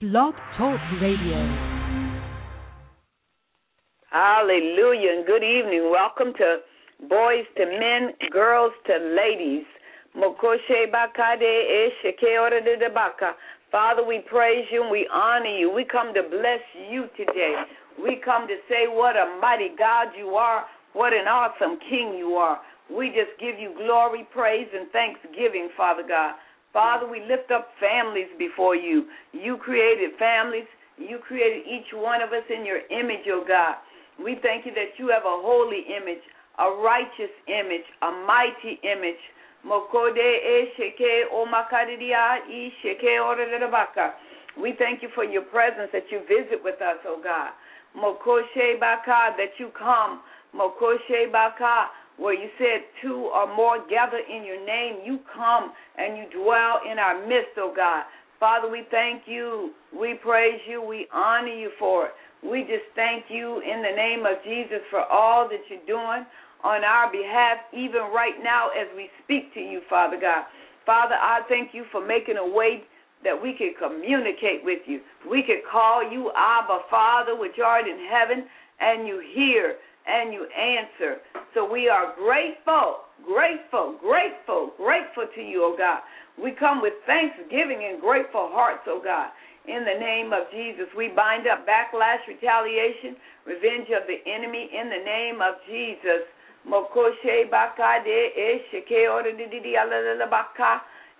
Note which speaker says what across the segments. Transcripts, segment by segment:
Speaker 1: Blog Talk Radio.
Speaker 2: Hallelujah and good evening. Welcome to Boys to Men, Girls to Ladies. Father, we praise you and we honor you. We come to bless you today. We come to say what a mighty God you are, what an awesome King you are. We just give you glory, praise, and thanksgiving, Father God. Father, we lift up families before you. You created families. You created each one of us in your image, oh God. We thank you that you have a holy image, a righteous image, a mighty image. We thank you for your presence that you visit with us, oh God. That you come. Where you said 2 or more gather in your name, you come and you dwell in our midst, oh God. Father, we thank you. We praise you. We honor you for it. We just thank you in the name of Jesus for all that you're doing on our behalf, even right now as we speak to you, Father God. Father, I thank you for making a way that we can communicate with you. We can call you Abba, Father, which art in heaven, and you hear and you answer. So we are grateful to you, oh God. We come with thanksgiving and grateful hearts, oh God. In the name of Jesus, we bind up backlash, retaliation, revenge of the enemy in the name of Jesus. Mokoshe bakade eshike orididi alalabaka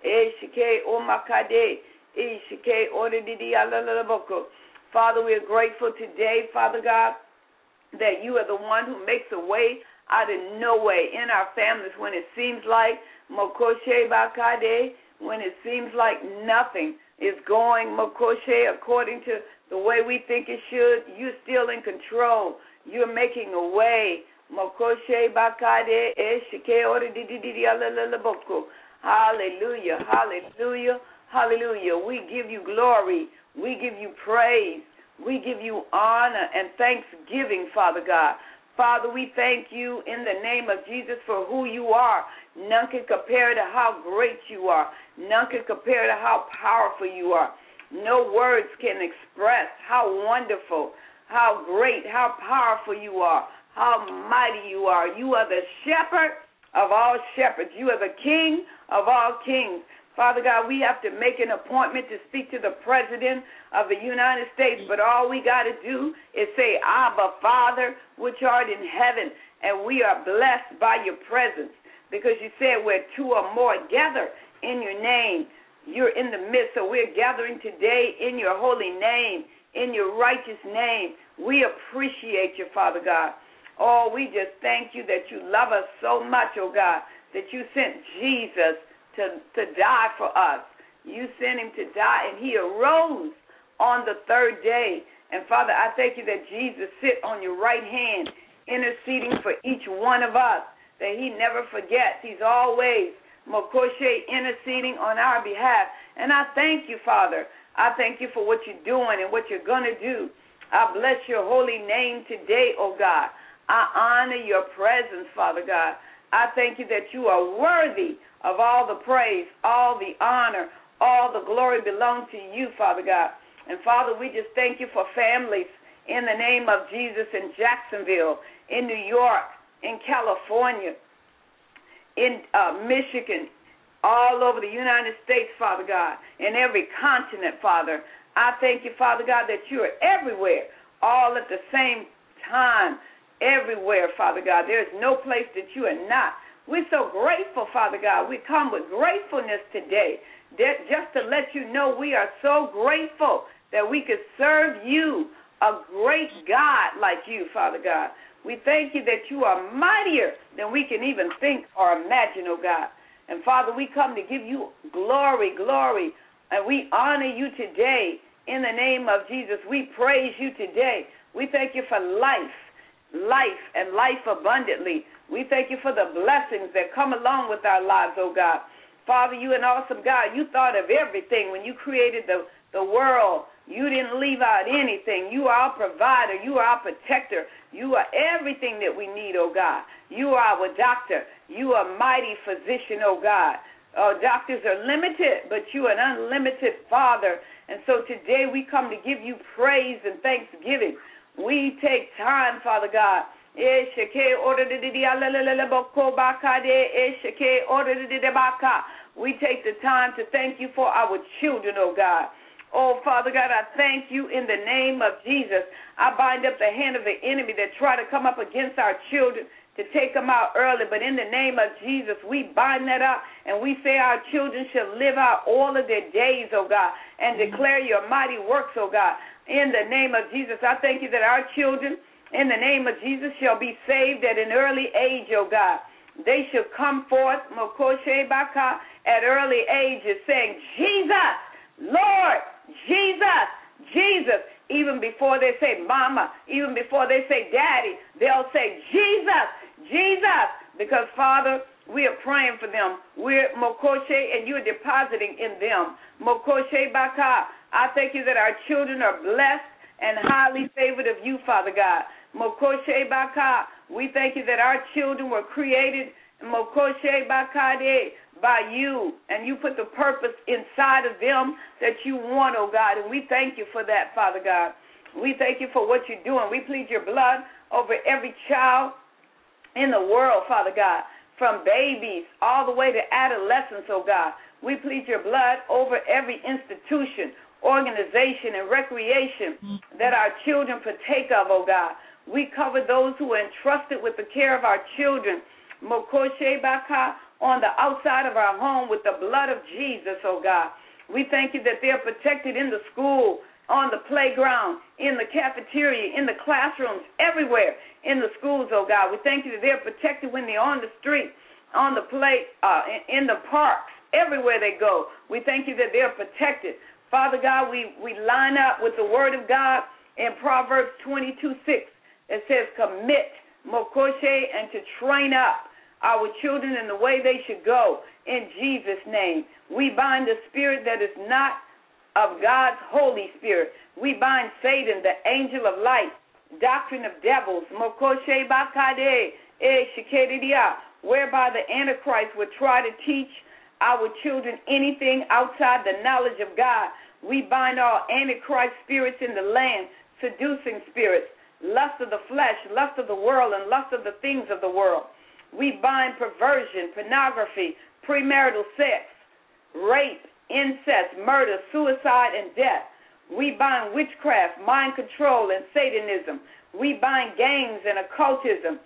Speaker 2: eshike omakade eshike orididi alalaboko. Father, we are grateful today, Father God, that you are the one who makes a way out of no way in our families when it seems like Mokoshe bakade, when it seems like nothing is going Mokoshe according to the way we think it should. You're still in control. You're making a way. Mokoshe bakade eshike orididi alalaboko. Hallelujah, hallelujah, hallelujah. We give you glory. We give you praise. We give you honor and thanksgiving, Father God. Father, we thank you in the name of Jesus for who you are. None can compare to how great you are. None can compare to how powerful you are. No words can express how wonderful, how great, how powerful you are, how mighty you are. You are the shepherd of all shepherds. You are the king of all kings. Father God, we have to make an appointment to speak to the President of the United States, but all we got to do is say, Abba, Father, which art in heaven, and we are blessed by your presence, because you said where 2 or more gather in your name, you're in the midst. So we're gathering today in your holy name, in your righteous name. We appreciate you, Father God. Oh, we just thank you that you love us so much, oh God, that you sent Jesus to die for us. You sent him to die, and he arose on the 3rd day. And, Father, I thank you that Jesus sit on your right hand, interceding for each one of us, that he never forgets. He's always, Mokoshe, interceding on our behalf. And I thank you, Father. I thank you for what you're doing and what you're going to do. I bless your holy name today, oh God. I honor your presence, Father God. I thank you that you are worthy of all the praise, all the honor, all the glory belong to you, Father God. And, Father, we just thank you for families in the name of Jesus in Jacksonville, in New York, in California, in Michigan, all over the United States, Father God, in every continent, Father. I thank you, Father God, that you are everywhere, all at the same time, everywhere, Father God. There is no place that you are not. We're so grateful, Father God. We come with gratefulness today, just to let you know we are so grateful that we could serve you, a great God like you, Father God. We thank you that you are mightier than we can even think or imagine, oh God. And, Father, we come to give you glory, and we honor you today in the name of Jesus. We praise you today. We thank you for life and life abundantly. We thank you for the blessings that come along with our lives, oh God. Father, you an awesome God. You thought of everything when you created the world. You didn't leave out anything. You are our provider. You are our protector. You are everything that we need, oh God. You are our doctor. You are a mighty physician, oh God. Doctors are limited, but you are an unlimited Father. And so today we come to give you praise and thanksgiving. We take time, Father God. We take the time to thank you for our children, oh God. Oh, Father God, I thank you in the name of Jesus. I bind up the hand of the enemy that try to come up against our children to take them out early. But in the name of Jesus, we bind that up, and we say our children shall live out all of their days, oh God, and declare your mighty works, oh God. In the name of Jesus, I thank you that our children, in the name of Jesus, shall be saved at an early age, oh God. They shall come forth, Mokoshe Baka, at early ages, saying, Jesus, Lord, Jesus, Jesus. Even before they say mama, even before they say daddy, they'll say Jesus, Jesus. Because, Father, we are praying for them. We're Mokoshe, and you're depositing in them. Mokoshe Baka, I thank you that our children are blessed and highly favored of you, Father God. Mokoshe Baka, we thank you that our children were created, Mokoshe Bakade, by you, and you put the purpose inside of them that you want, oh God, and we thank you for that, Father God. We thank you for what you're doing. We plead your blood over every child in the world, Father God, from babies all the way to adolescents, oh God. We plead your blood over every institution, organization, and recreation that our children partake of, oh God. We cover those who are entrusted with the care of our children, Mokoshe Baka, on the outside of our home with the blood of Jesus, oh God. We thank you that they're protected in the school, on the playground, in the cafeteria, in the classrooms, everywhere in the schools, oh God. We thank you that they're protected when they're on the street, on the in the parks, everywhere they go. We thank you that they're protected. Father God, we line up with the word of God in Proverbs 22:6. It says, commit, Mokoshe, and to train up our children in the way they should go, in Jesus' name. We bind the spirit that is not of God's Holy Spirit. We bind Satan, the angel of light, doctrine of devils, Mokoshe Bakade, whereby the Antichrist would try to teach our children anything outside the knowledge of God. We bind all Antichrist spirits in the land, seducing spirits, lust of the flesh, lust of the world, and lust of the things of the world. We bind perversion, pornography, premarital sex, rape, incest, murder, suicide, and death. We bind witchcraft, mind control, and Satanism. We bind games and occultism.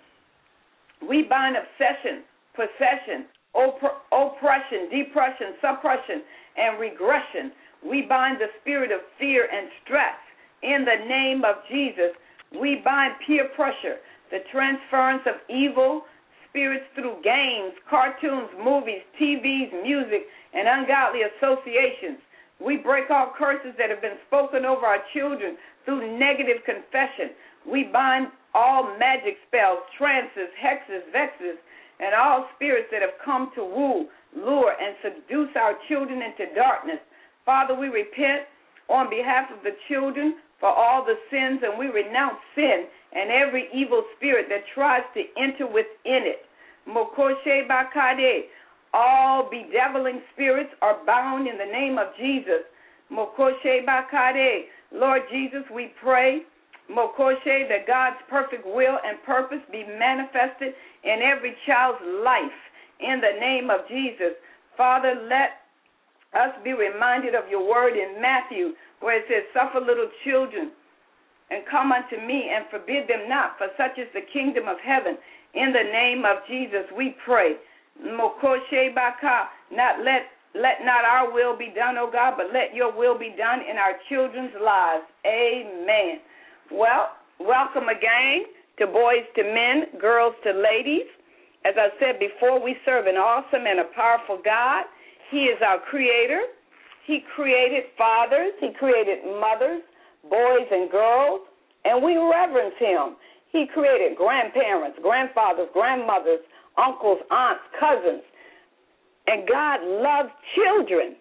Speaker 2: We bind obsession, possession, oppression, depression, suppression, and regression. We bind the spirit of fear and stress. In the name of Jesus, we bind peer pressure, the transference of evil spirits through games, cartoons, movies, TVs, music, and ungodly associations. We break all curses that have been spoken over our children through negative confession. We bind all magic spells, trances, hexes, vexes, and all spirits that have come to woo, lure, and seduce our children into darkness. Father, we repent on behalf of the children for all the sins, and we renounce sin and every evil spirit that tries to enter within it. Mokoshe Bakade, all bedeviling spirits are bound in the name of Jesus. Mokoshe Bakade, Lord Jesus, we pray, Mokoshe, that God's perfect will and purpose be manifested in every child's life in the name of Jesus. Father, let us be reminded of your word in Matthew, where it says, suffer little children and come unto me and forbid them not, for such is the kingdom of heaven. In the name of Jesus, we pray. Mokoshe Baka, let not our will be done, O God, but let your will be done in our children's lives. Amen. Well, welcome again to Boys to Men, Girls to Ladies. As I said before, we serve an awesome and a powerful God. He is our creator. He created fathers. He created mothers, boys and girls, and we reverence him. He created grandparents, grandfathers, grandmothers, uncles, aunts, cousins, and God loves children.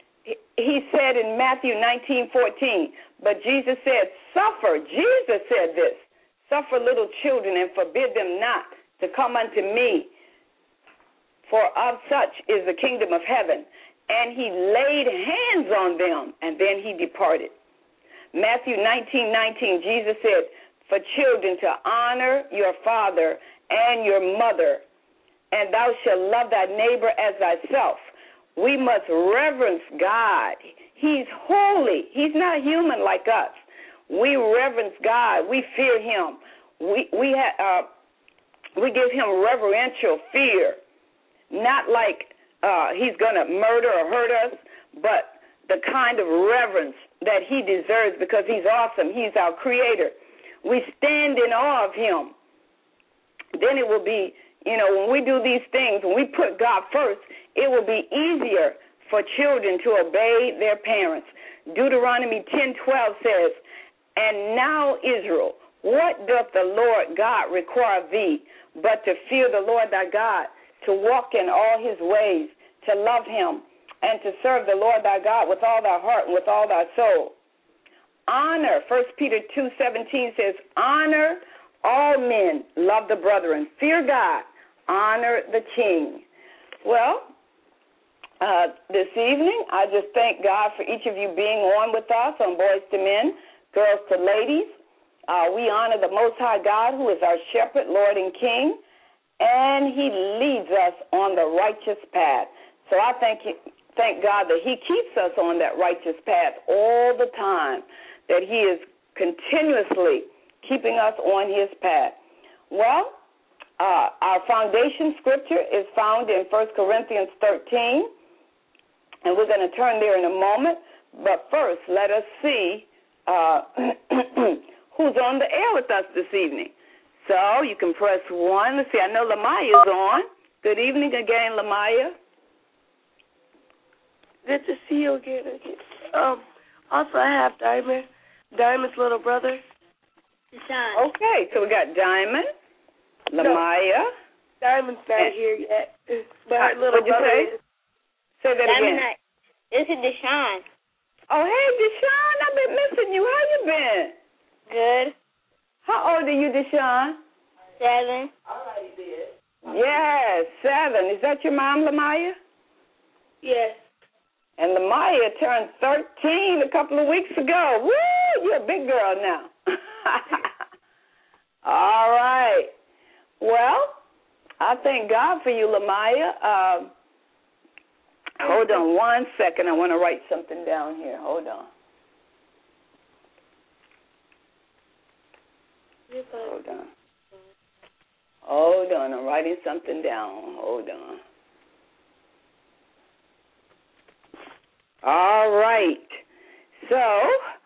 Speaker 2: He said in Matthew 19:14, but Jesus said, Jesus said this, suffer little children and forbid them not to come unto me, for of such is the kingdom of heaven. And he laid hands on them, and then he departed. Matthew 19:19, Jesus said, for children to honor your father and your mother, and thou shalt love thy neighbor as thyself. We must reverence God. He's holy. He's not human like us. We reverence God. We fear him. We give him reverential fear, not like he's going to murder or hurt us, but the kind of reverence that he deserves because he's awesome. He's our creator. We stand in awe of him. Then it will be, when we do these things, when we put God first, it will be easier for children to obey their parents. Deuteronomy 10:12 says, and now, Israel, what doth the Lord God require of thee, but to fear the Lord thy God, to walk in all his ways, to love him, and to serve the Lord thy God with all thy heart and with all thy soul. Honor, 1 Peter 2:17 says, honor all men, love the brethren, fear God, honor the king. Well, this evening, I just thank God for each of you being on with us on Boys to Men, Girls to Ladies. We honor the Most High God, who is our shepherd, Lord and King, and he leads us on the righteous path. So I thank God that he keeps us on that righteous path all the time, that he is continuously keeping us on his path. Well, our foundation scripture is found in 1 Corinthians 13, and we're going to turn there in a moment. But first, let us see who's on the air with us this evening. So you can press 1. Let's see, I know Lamaya's on. Good evening again, Lamaya.
Speaker 1: Good to see you again. Also, I have Diamond's little brother.
Speaker 3: Deshaun.
Speaker 2: Okay, so we got Diamond, Lamaya.
Speaker 1: No, Diamond's not here yet. But her little
Speaker 2: what'd you
Speaker 1: brother
Speaker 2: say?
Speaker 1: is.
Speaker 2: Say that
Speaker 3: Diamond,
Speaker 2: again.
Speaker 3: this is Deshaun.
Speaker 2: Oh, hey, Deshaun, I've been missing you. How you been?
Speaker 3: Good.
Speaker 2: How old are you, Deshaun?
Speaker 3: 7.
Speaker 2: Yes, 7. Is that your mom, Lamaya?
Speaker 1: Yes.
Speaker 2: And Lamaya turned 13 a couple of weeks ago. Woo! You're a big girl now. All right. Well, I thank God for you, Lamaya. Hold on 1 second. I want to write something down here. Hold on. Hold on. I'm writing something down. Hold on. All right. So,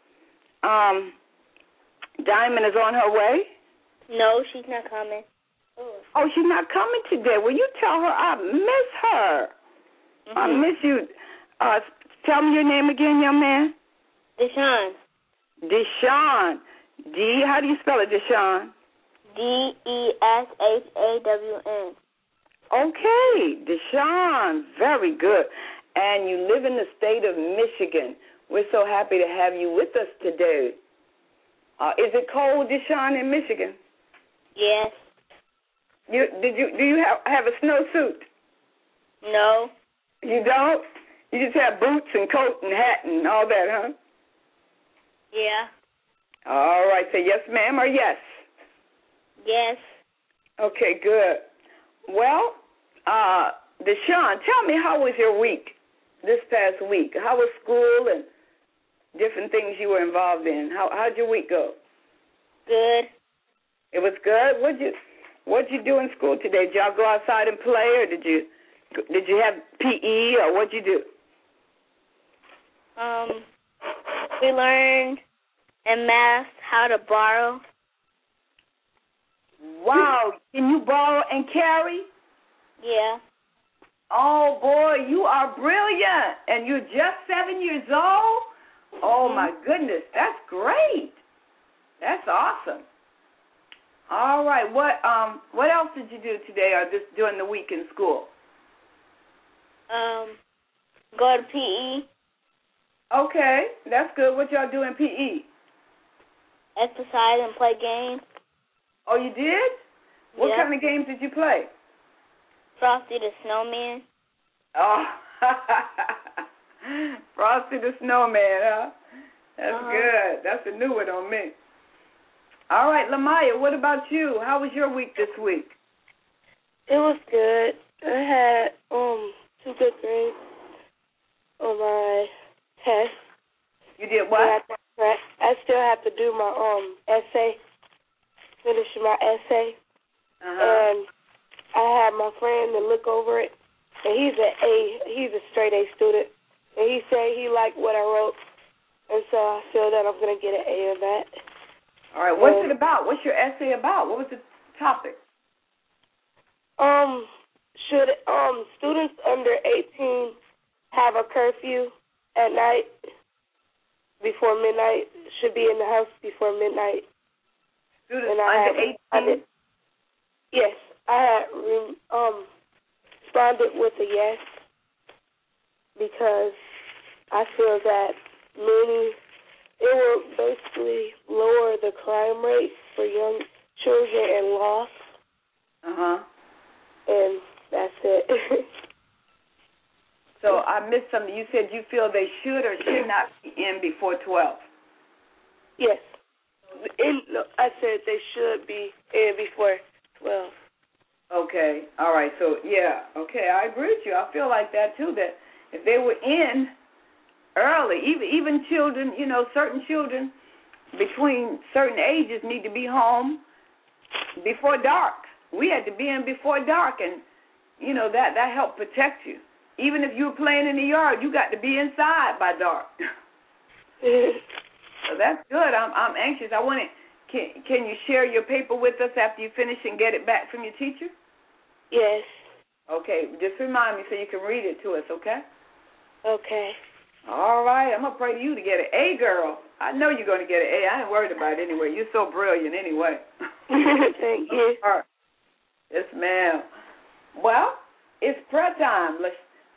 Speaker 2: Diamond is on her way?
Speaker 3: No, she's not coming.
Speaker 2: Oh, she's not coming today. Will you tell her I miss her?
Speaker 3: Mm-hmm.
Speaker 2: I miss you. Tell me your name again, young man.
Speaker 3: Deshaun.
Speaker 2: Deshaun. How do you spell it, Deshaun?
Speaker 3: Deshawn.
Speaker 2: Okay, Deshaun. Very good. And you live in the state of Michigan. We're so happy to have you with us today. Is it cold, Deshaun, in Michigan?
Speaker 3: Yes.
Speaker 2: Do you have a snowsuit?
Speaker 3: No.
Speaker 2: You don't? You just have boots and coat and hat and all that, huh?
Speaker 3: Yeah.
Speaker 2: All right. Say yes, ma'am, or yes?
Speaker 3: Yes.
Speaker 2: Okay, good. Well, Deshaun, tell me, how was your week this past week? How was school and different things you were involved in? How'd your week go?
Speaker 3: Good.
Speaker 2: It was good? What'd you do in school today? Did y'all go outside and play, or did you have PE, or what'd you do?
Speaker 3: We learned in math how to borrow.
Speaker 2: Wow. Can you borrow and carry?
Speaker 3: Yeah.
Speaker 2: Oh, boy, you are brilliant. And you're just 7 years old? Oh, my goodness. That's great. That's awesome. All right. What else did you do today or just during the week in school?
Speaker 3: Go to PE.
Speaker 2: Okay. That's good. What y'all do in PE?
Speaker 3: Exercise and play games.
Speaker 2: Oh, you did? What kind of games did you play?
Speaker 3: Frosty the Snowman.
Speaker 2: Oh, Frosty the Snowman, huh? That's good. That's a new one on me. All right, Lamaya, what about you? How was your week this week?
Speaker 1: It was good. I had 2 good grades on my test.
Speaker 2: You did what?
Speaker 1: I still have to do my essay, finish my essay. And I had my friend to look over it, and he's a straight A student, and he said he liked what I wrote, and so I feel that I'm going to get an A on that.
Speaker 2: All right, what's it about? What's your essay about? What was the topic?
Speaker 1: Should students under 18 have a curfew at night before midnight? Should be in the house before midnight.
Speaker 2: Students under 18?
Speaker 1: Yes, I had responded with a yes because I feel that it will basically lower the crime rate for young children and loss. And that's it.
Speaker 2: So I missed something. You said you feel they should or should not be in before 12.
Speaker 1: Yes. I said they should be in before 12.
Speaker 2: Okay. All right. So, yeah. Okay, I agree with you. I feel like that, too, that if they were in early, even children, certain children between certain ages need to be home before dark. We had to be in before dark, and, that helped protect you. Even if you were playing in the yard, you got to be inside by dark. So that's good. I'm anxious. Can you share your paper with us after you finish and get it back from your teacher?
Speaker 1: Yes.
Speaker 2: Okay. Just remind me so you can read it to us, okay?
Speaker 1: Okay.
Speaker 2: All right. I'm going to pray to you to get an A, girl. I know you're going to get an A. I ain't worried about it anyway. You're so brilliant anyway.
Speaker 1: Thank you.
Speaker 2: All right. Yes, ma'am. Well, it's prayer time. Let's,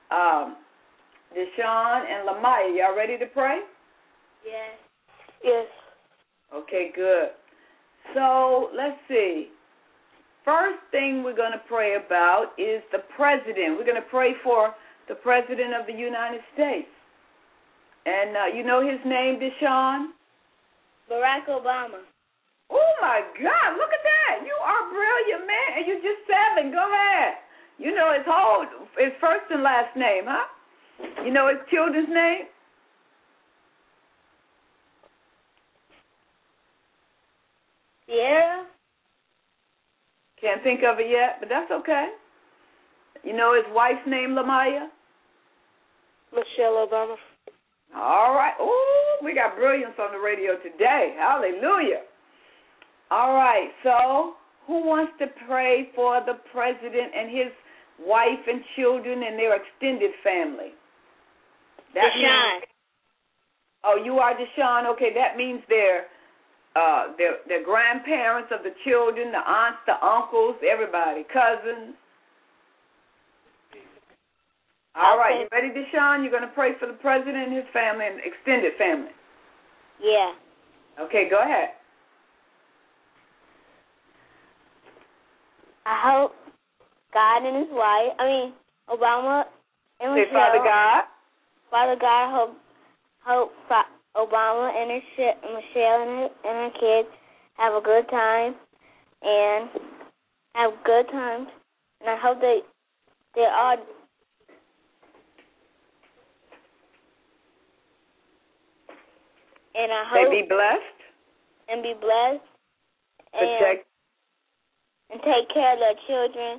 Speaker 2: Deshaun and Lamaya, y'all ready to pray?
Speaker 3: Yes.
Speaker 1: Yes.
Speaker 2: Okay, good. So let's see. First thing we're going to pray about is the president. We're going to pray for the president of the United States. And you know his name, Deshaun?
Speaker 3: Barack Obama.
Speaker 2: Oh, my God. Look at that. You are brilliant, man. And you're just 7. Go ahead. You know his first and last name, huh? You know his children's name?
Speaker 3: Sierra?
Speaker 2: Can't think of it yet, but that's okay. You know his wife's name, Lamaya?
Speaker 1: Michelle Obama.
Speaker 2: All right. Oh, we got brilliance on the radio today. Hallelujah. All right. So who wants to pray for the president and his wife and children and their extended family?
Speaker 3: Deshaun.
Speaker 2: Oh, you are Deshaun. Okay, that means they're grandparents of the children, the aunts, the uncles, everybody, cousins. All right, you ready, Deshaun? You're going to pray for the president and his family and extended family.
Speaker 3: Yeah.
Speaker 2: Okay, go ahead.
Speaker 3: I hope God and his wife, Obama and Michelle.
Speaker 2: Say, Father God.
Speaker 3: Father God, hope Obama and Michelle and her kids have a good time and have good times. And I hope they all. And I hope
Speaker 2: they be blessed.
Speaker 3: And be blessed.
Speaker 2: Protect.
Speaker 3: And take care of their children.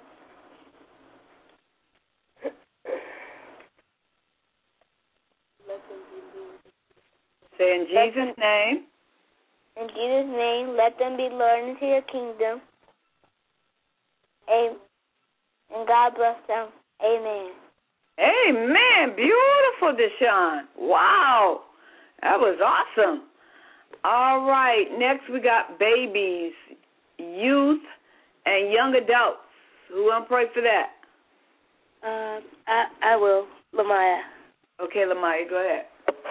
Speaker 2: Say in Jesus' name.
Speaker 3: In Jesus' name, let them be lured into your kingdom. And God bless them. Amen.
Speaker 2: Amen. Beautiful, Deshaun. Wow. That was awesome. All right. Next, we got babies, youth, and young adults. Who want to pray for that?
Speaker 1: I will, Lamaya.
Speaker 2: Okay, Lamaya, go ahead.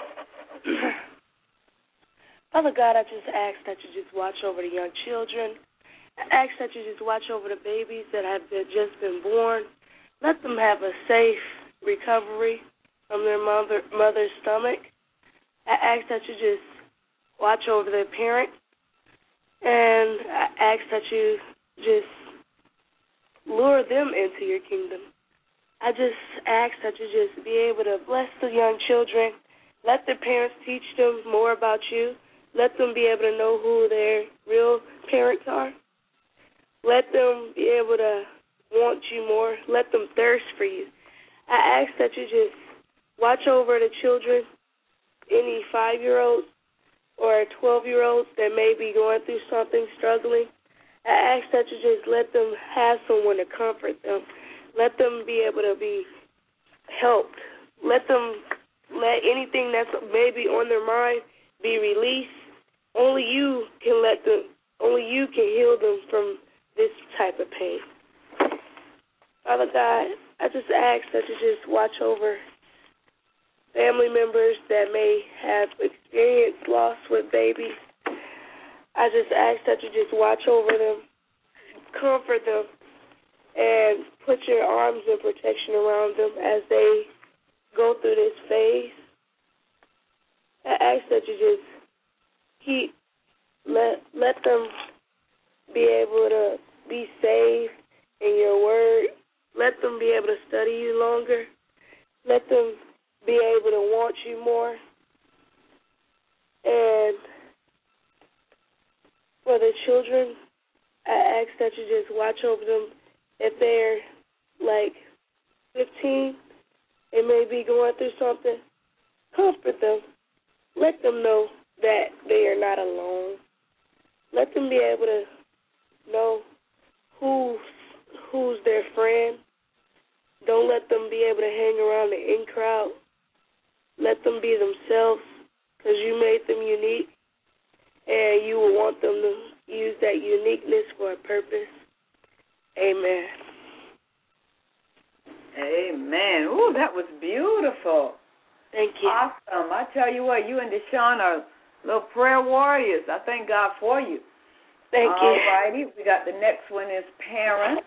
Speaker 1: Father God, I just ask that you just watch over the young children. I ask that you just watch over the babies that have just been born. Let them have a safe recovery from their mother's stomach. I ask that you just watch over their parent, and I ask that you just lure them into your kingdom. I just ask that you just be able to bless the young children. Let their parents teach them more about you. Let them be able to know who their real parents are. Let them be able to want you more. Let them thirst for you. I ask that you just watch over the children, any 5-year-olds or 12-year-olds that may be going through something, struggling. I ask that you just let them have someone to comfort them. Let them be able to be helped. Let anything that's maybe on their mind be released. Only you can heal them from this type of pain. Father God, I just ask that you just watch over family members that may have experienced loss with babies. I just ask that you just watch over them, comfort them, and put your arms and protection around them as they go through this phase. I ask that you just let them be able to be saved in your word. Let them be able to study you longer. Let them be able to want you more. And for the children, I ask that you just watch over them. If they're like 15 and may be going through something, comfort them. Let them know that they are not alone. Let them be able to know who's their friend. Don't let them be able to hang around the in crowd. Let them be themselves, because you made them unique, and you will want them to use that uniqueness for a purpose. Amen.
Speaker 2: Amen. Ooh, that was beautiful.
Speaker 1: Thank you.
Speaker 2: Awesome. I tell you what, you and Deshaun are little prayer warriors. I thank God for you.
Speaker 1: Thank you.
Speaker 2: All righty. We got the next one is parents.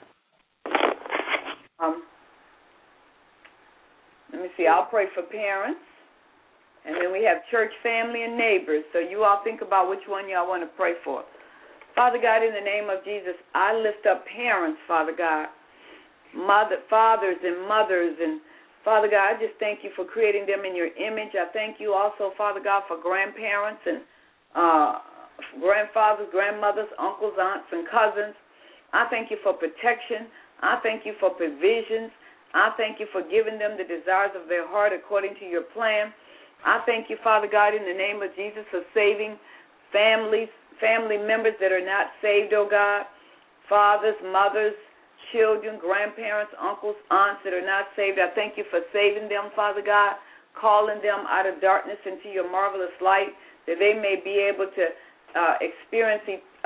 Speaker 2: Let me see. I'll pray for parents. And then we have church, family, and neighbors. So you all think about which one y'all want to pray for. Father God, in the name of Jesus, I lift up parents, Father God, fathers and mothers. And, Father God, I just thank you for creating them in your image. I thank you also, Father God, for grandparents and grandfathers, grandmothers, uncles, aunts, and cousins. I thank you for protection. I thank you for provisions. I thank you for giving them the desires of their heart according to your plan. I thank you, Father God, in the name of Jesus, for saving family members that are not saved, oh God, fathers, mothers, children, grandparents, uncles, aunts that are not saved. I thank you for saving them, Father God, calling them out of darkness into your marvelous light, that they may be able to experience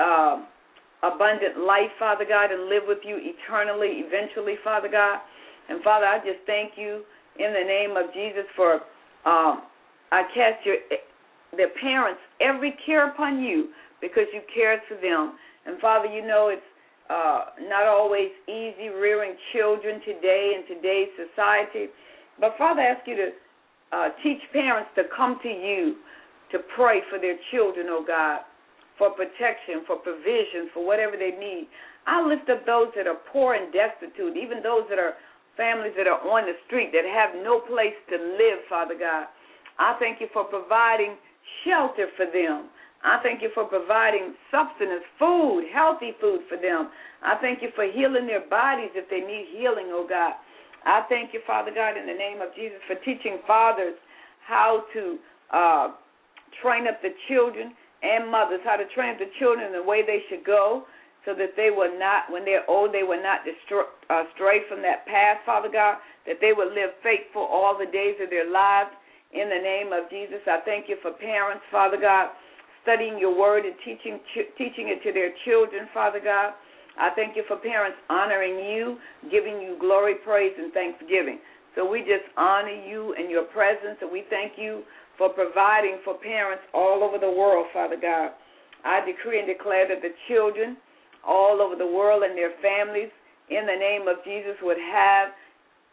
Speaker 2: abundant life, Father God, and live with you eternally, eventually, Father God. And, Father, I just thank you in the name of Jesus for I cast their parents every care upon you because you cared for them. And, Father, you know it's not always easy rearing children today in today's society. But, Father, I ask you to teach parents to come to you to pray for their children, oh God, for protection, for provision, for whatever they need. I lift up those that are poor and destitute, even those that are families that are on the street that have no place to live, Father God. I thank you for providing shelter for them. I thank you for providing sustenance, food, healthy food for them. I thank you for healing their bodies if they need healing, oh God. I thank you, Father God, in the name of Jesus, for teaching fathers how to train up the children and mothers, how to train up the children in the way they should go so that they will not, when they're old, they will not stray from that path, Father God, that they will live faithful all the days of their lives. In the name of Jesus, I thank you for parents, Father God, studying your word and teaching it to their children, Father God. I thank you for parents honoring you, giving you glory, praise, and thanksgiving. So we just honor you in your presence, and we thank you for providing for parents all over the world, Father God. I decree and declare that the children all over the world and their families, in the name of Jesus, would have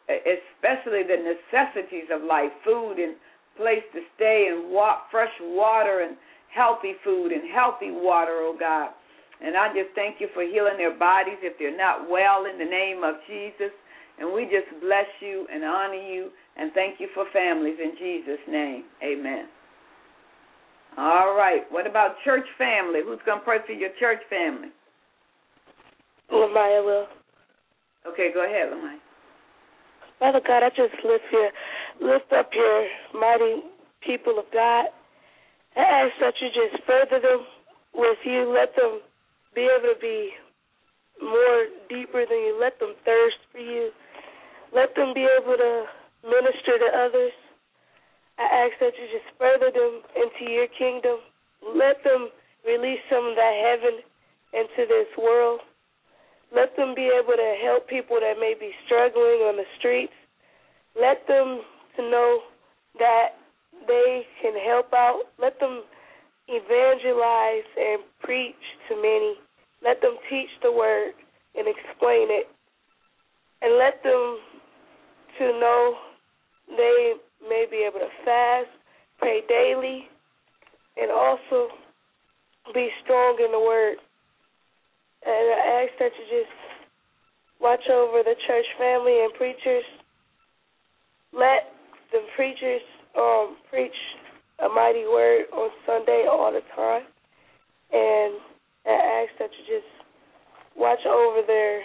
Speaker 2: especially the necessities of life, food and place to stay and fresh water and healthy food and healthy water, oh God. And I just thank you for healing their bodies if they're not well in the name of Jesus. And we just bless you and honor you and thank you for families in Jesus' name. Amen. All right. What about church family? Who's going to pray for your church family?
Speaker 1: Lamaya will.
Speaker 2: Okay, go ahead, Lamaya.
Speaker 1: Father God, I just lift up your mighty people of God. I ask that you just further them with you. Let them be able to be more deeper than you. Let them thirst for you. Let them be able to minister to others. I ask that you just further them into your kingdom. Let them release some of that heaven into this world. Let them be able to help people that may be struggling on the streets. Let them to know that they can help out. Let them evangelize and preach to many. Let them teach the word and explain it. And let them to know they may be able to fast, pray daily, and also be strong in the word. And I ask that you just watch over the church family and preachers. Let the preachers preach a mighty word on Sunday all the time. And I ask that you just watch over their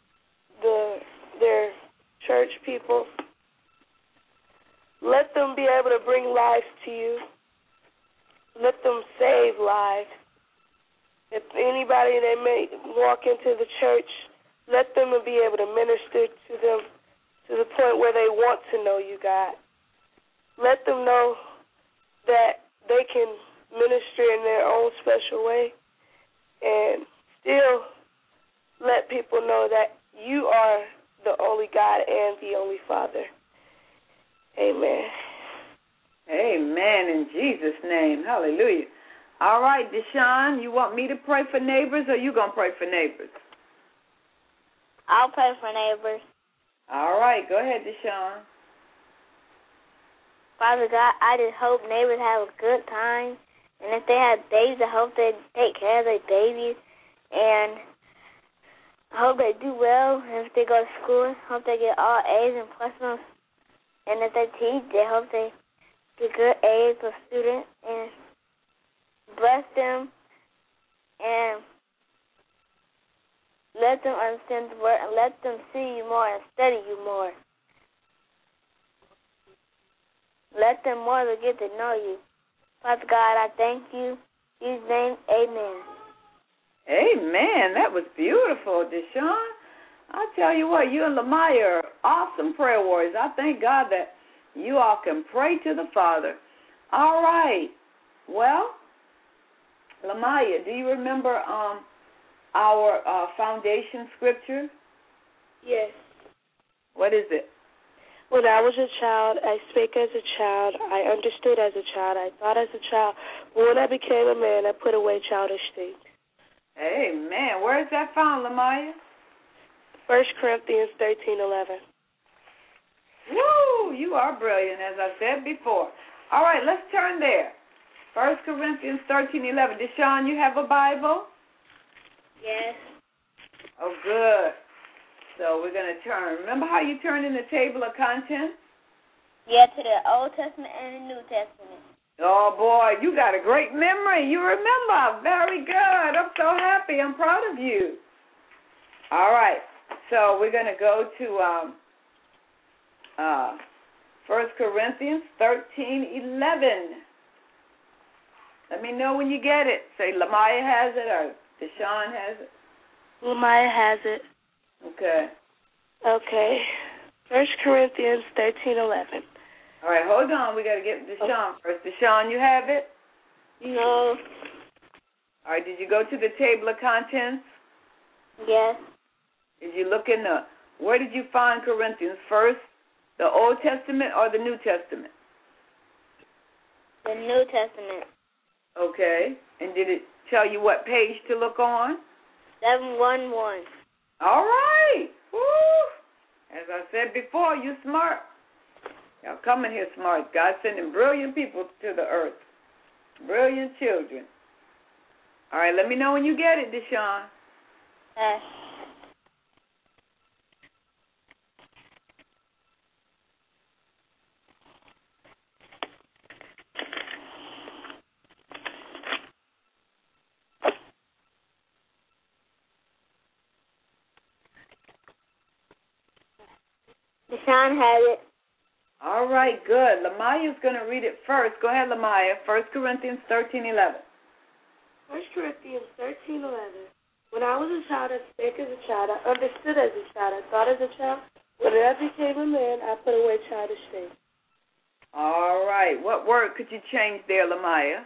Speaker 1: church people. Let them be able to bring lives to you. Let them save lives. If anybody that may walk into the church, let them be able to minister to them to the point where they want to know you, God. Let them know that they can minister in their own special way and still let people know that you are the only God and the only Father. Amen.
Speaker 2: Amen, in Jesus' name. Hallelujah. All right, Deshaun, you want me to pray for neighbors or you going to pray for neighbors?
Speaker 3: I'll pray for neighbors.
Speaker 2: All right, go ahead, Deshaun.
Speaker 3: Father God, I just hope neighbors have a good time. And if they have babies, I hope they take care of their babies. And I hope they do well. And if they go to school, I hope they get all A's and pluses. And if they teach, I hope they get good A's for students. And bless them and let them understand the word and let them see you more and study you more. Let them more to get to know you. Father God, I thank you. In Jesus' name, amen.
Speaker 2: Amen. That was beautiful, Deshaun. I tell you what, you and Lamaya are awesome prayer warriors. I thank God that you all can pray to the Father. All right. Well, Lamaya, do you remember our foundation scripture?
Speaker 1: Yes.
Speaker 2: What is it?
Speaker 1: When I was a child, I spake as a child, I understood as a child, I thought as a child. But when I became a man, I put away childish things.
Speaker 2: Amen. Where is that found, Lamaya?
Speaker 1: 1 Corinthians 13:11.
Speaker 2: Woo! You are brilliant, as I said before. All right, let's turn there. 1 Corinthians 13:11. Deshaun, you have a Bible?
Speaker 3: Yes.
Speaker 2: Oh, good. So we're going to turn. Remember how you turned in the table of contents?
Speaker 3: Yeah, to the Old Testament and the New Testament.
Speaker 2: Oh, boy, you got a great memory. You remember. Very good. I'm so happy. I'm proud of you. All right. So we're going to go to 1 Corinthians 13:11. Let me know when you get it. Say Lamaya has it or Deshaun has it.
Speaker 1: Lamaya has it.
Speaker 2: Okay.
Speaker 1: Okay. 1 Corinthians 13:11.
Speaker 2: All right, hold on. We got to get Deshaun first. Deshaun, you have it?
Speaker 3: No.
Speaker 2: All right, did you go to the table of contents?
Speaker 3: Yes.
Speaker 2: Did you look in where did you find Corinthians first? The Old Testament or the New Testament?
Speaker 3: The New Testament.
Speaker 2: Okay. And did it tell you what page to look on?
Speaker 3: 711.
Speaker 2: All right. Woo. As I said before, you smart. Y'all coming here smart. God's sending brilliant people to the earth. Brilliant children. All right, let me know when you get it, Deshaun.
Speaker 3: Deshaun has it.
Speaker 2: All right, good. Lamaya's going to read it first. Go ahead, Lamaya. 1 Corinthians 13:11.
Speaker 1: 1 Corinthians 13:11. When I was a child, I spake as a child. I understood as a child. I thought as a child. When I became a man, I put away childish things.
Speaker 2: All right. What word could you change there, Lamaya?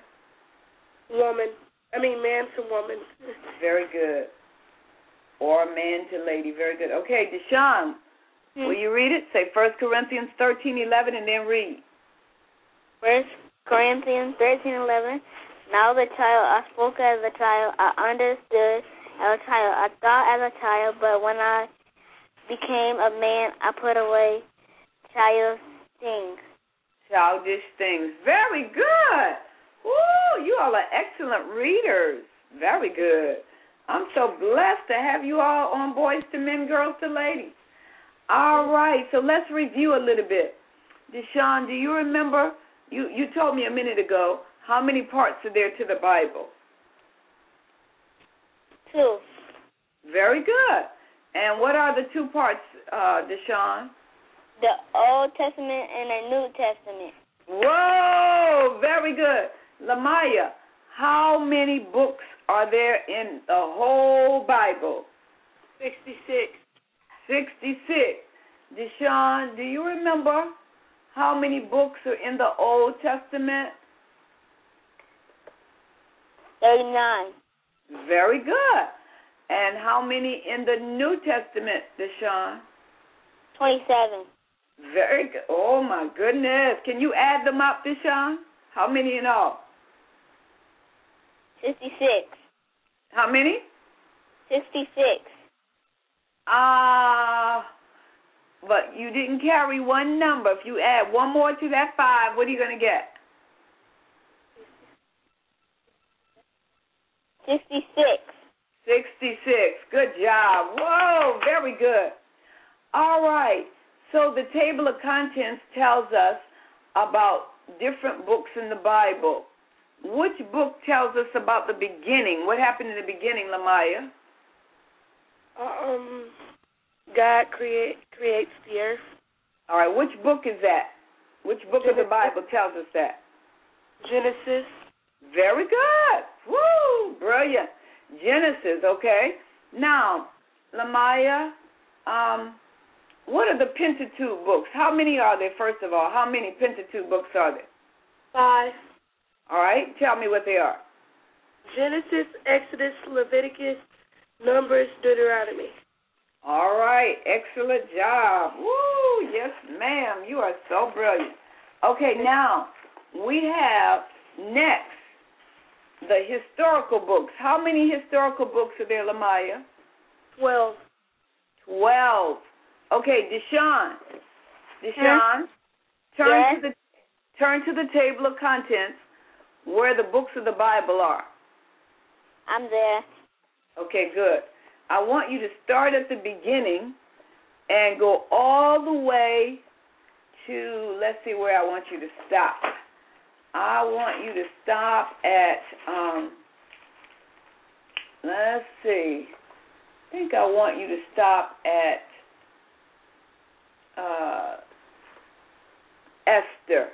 Speaker 1: Man to woman.
Speaker 2: Very good. Or man to lady. Very good. Okay, Deshaun, will you read it? Say 1 Corinthians 13:11 and then read.
Speaker 3: 1 Corinthians 13:11. Now the child, I spoke as a child, I understood as a child, I thought as a child, but when I became a man, I put away childish things.
Speaker 2: Childish things. Very good. Woo, you all are excellent readers. Very good. I'm so blessed to have you all on Boys to Men, Girls to Ladies. All right, so let's review a little bit. Deshaun, do you remember, you told me a minute ago, how many parts are there to the Bible?
Speaker 3: 2.
Speaker 2: Very good. And what are the 2 parts, Deshaun?
Speaker 3: The Old Testament and the New Testament.
Speaker 2: Whoa, very good. Lamaya, how many books are there in the whole Bible?
Speaker 1: 66.
Speaker 2: 66. Deshaun, do you remember how many books are in the Old Testament?
Speaker 3: 39.
Speaker 2: Very good. And how many in the New Testament, Deshaun?
Speaker 3: 27.
Speaker 2: Very good. Oh, my goodness. Can you add them up, Deshaun? How many in all?
Speaker 3: 66.
Speaker 2: How many?
Speaker 3: 66.
Speaker 2: But you didn't carry one number. If you add one more to that 5, what are you going to get?
Speaker 3: 66.
Speaker 2: 66. Good job. Whoa, very good. All right. So the table of contents tells us about different books in the Bible. Which book tells us about the beginning? What happened in the beginning, Lamaya?
Speaker 1: God creates the earth.
Speaker 2: All right. Which book is that? Which book of the Bible tells us that?
Speaker 1: Genesis.
Speaker 2: Very good. Woo, brilliant. Genesis, okay. Now, Lamaya, what are the Pentateuch books? How many are there, first of all? How many Pentateuch books are there?
Speaker 1: 5.
Speaker 2: All right, tell me what they are.
Speaker 1: Genesis, Exodus, Leviticus, Numbers, Deuteronomy.
Speaker 2: All right, excellent job. Woo, yes, ma'am. You are so brilliant. Okay, now, we have next the historical books. How many historical books are there, Lamaya?
Speaker 1: 12.
Speaker 2: 12. Okay, Deshaun, turn to the table of contents where the books of the Bible are.
Speaker 3: I'm there.
Speaker 2: Okay, good. I want you to start at the beginning and go all the way to, let's see where I want you to stop. I want you to stop at, let's see, I think I want you to stop at Esther.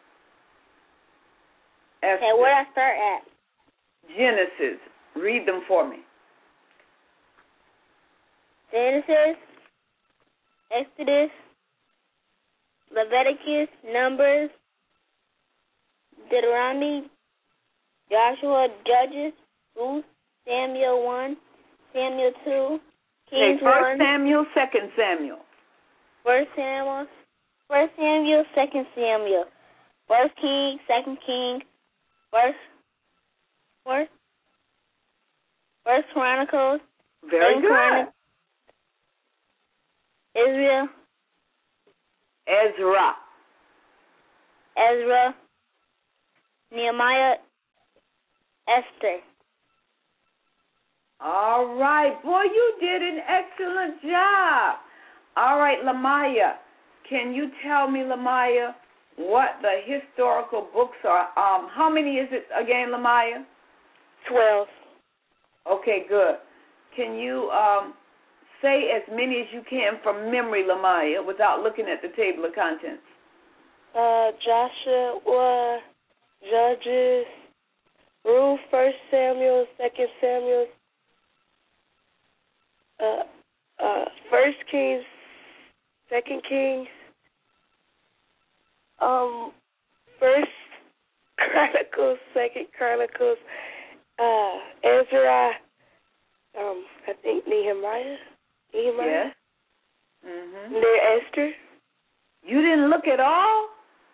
Speaker 3: Okay, where do I start at?
Speaker 2: Genesis. Read them for me.
Speaker 3: Genesis, Exodus, Leviticus, Numbers, Deuteronomy, Joshua, Judges, Ruth, Samuel 1, Samuel 2, Kings 1.
Speaker 2: First Samuel, 2 Samuel.
Speaker 3: 1 Samuel, 2 Samuel. 1 King, 2 King, 1 Chronicles.
Speaker 2: Very good.
Speaker 3: Israel,
Speaker 2: Ezra.
Speaker 3: Ezra, Nehemiah, Esther.
Speaker 2: All right. Boy, you did an excellent job. All right, Lamaya. Can you tell me, Lamaya, what the historical books are? How many is it again, Lamaya?
Speaker 1: 12.
Speaker 2: Okay, good. Can you say as many as you can from memory, Lamaya, without looking at the table of contents?
Speaker 1: Joshua, Judges, Ruth, 1 Samuel, 2 Samuel, 1 Kings, 2 Kings, 1 Chronicles, 2 Chronicles, Ezra, I think Nehemiah.
Speaker 2: Yes. Mm-hmm.
Speaker 1: There, Esther.
Speaker 2: You didn't look at all?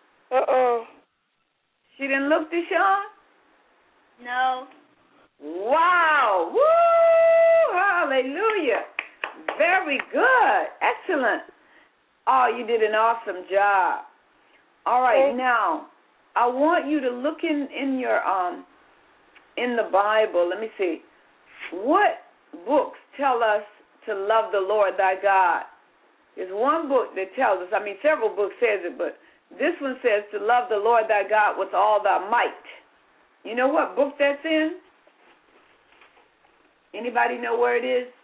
Speaker 2: She didn't look, Deshawn?
Speaker 3: No.
Speaker 2: Wow. Woo! Hallelujah. Very good. Excellent. Oh, you did an awesome job. All right, now, I want you to look in your in the Bible. Let me see. What books tell us to love the Lord thy God? There's one book that tells us, several books says it, but this one says to love the Lord thy God with all thy might. You know what book that's in? Anybody know where it is?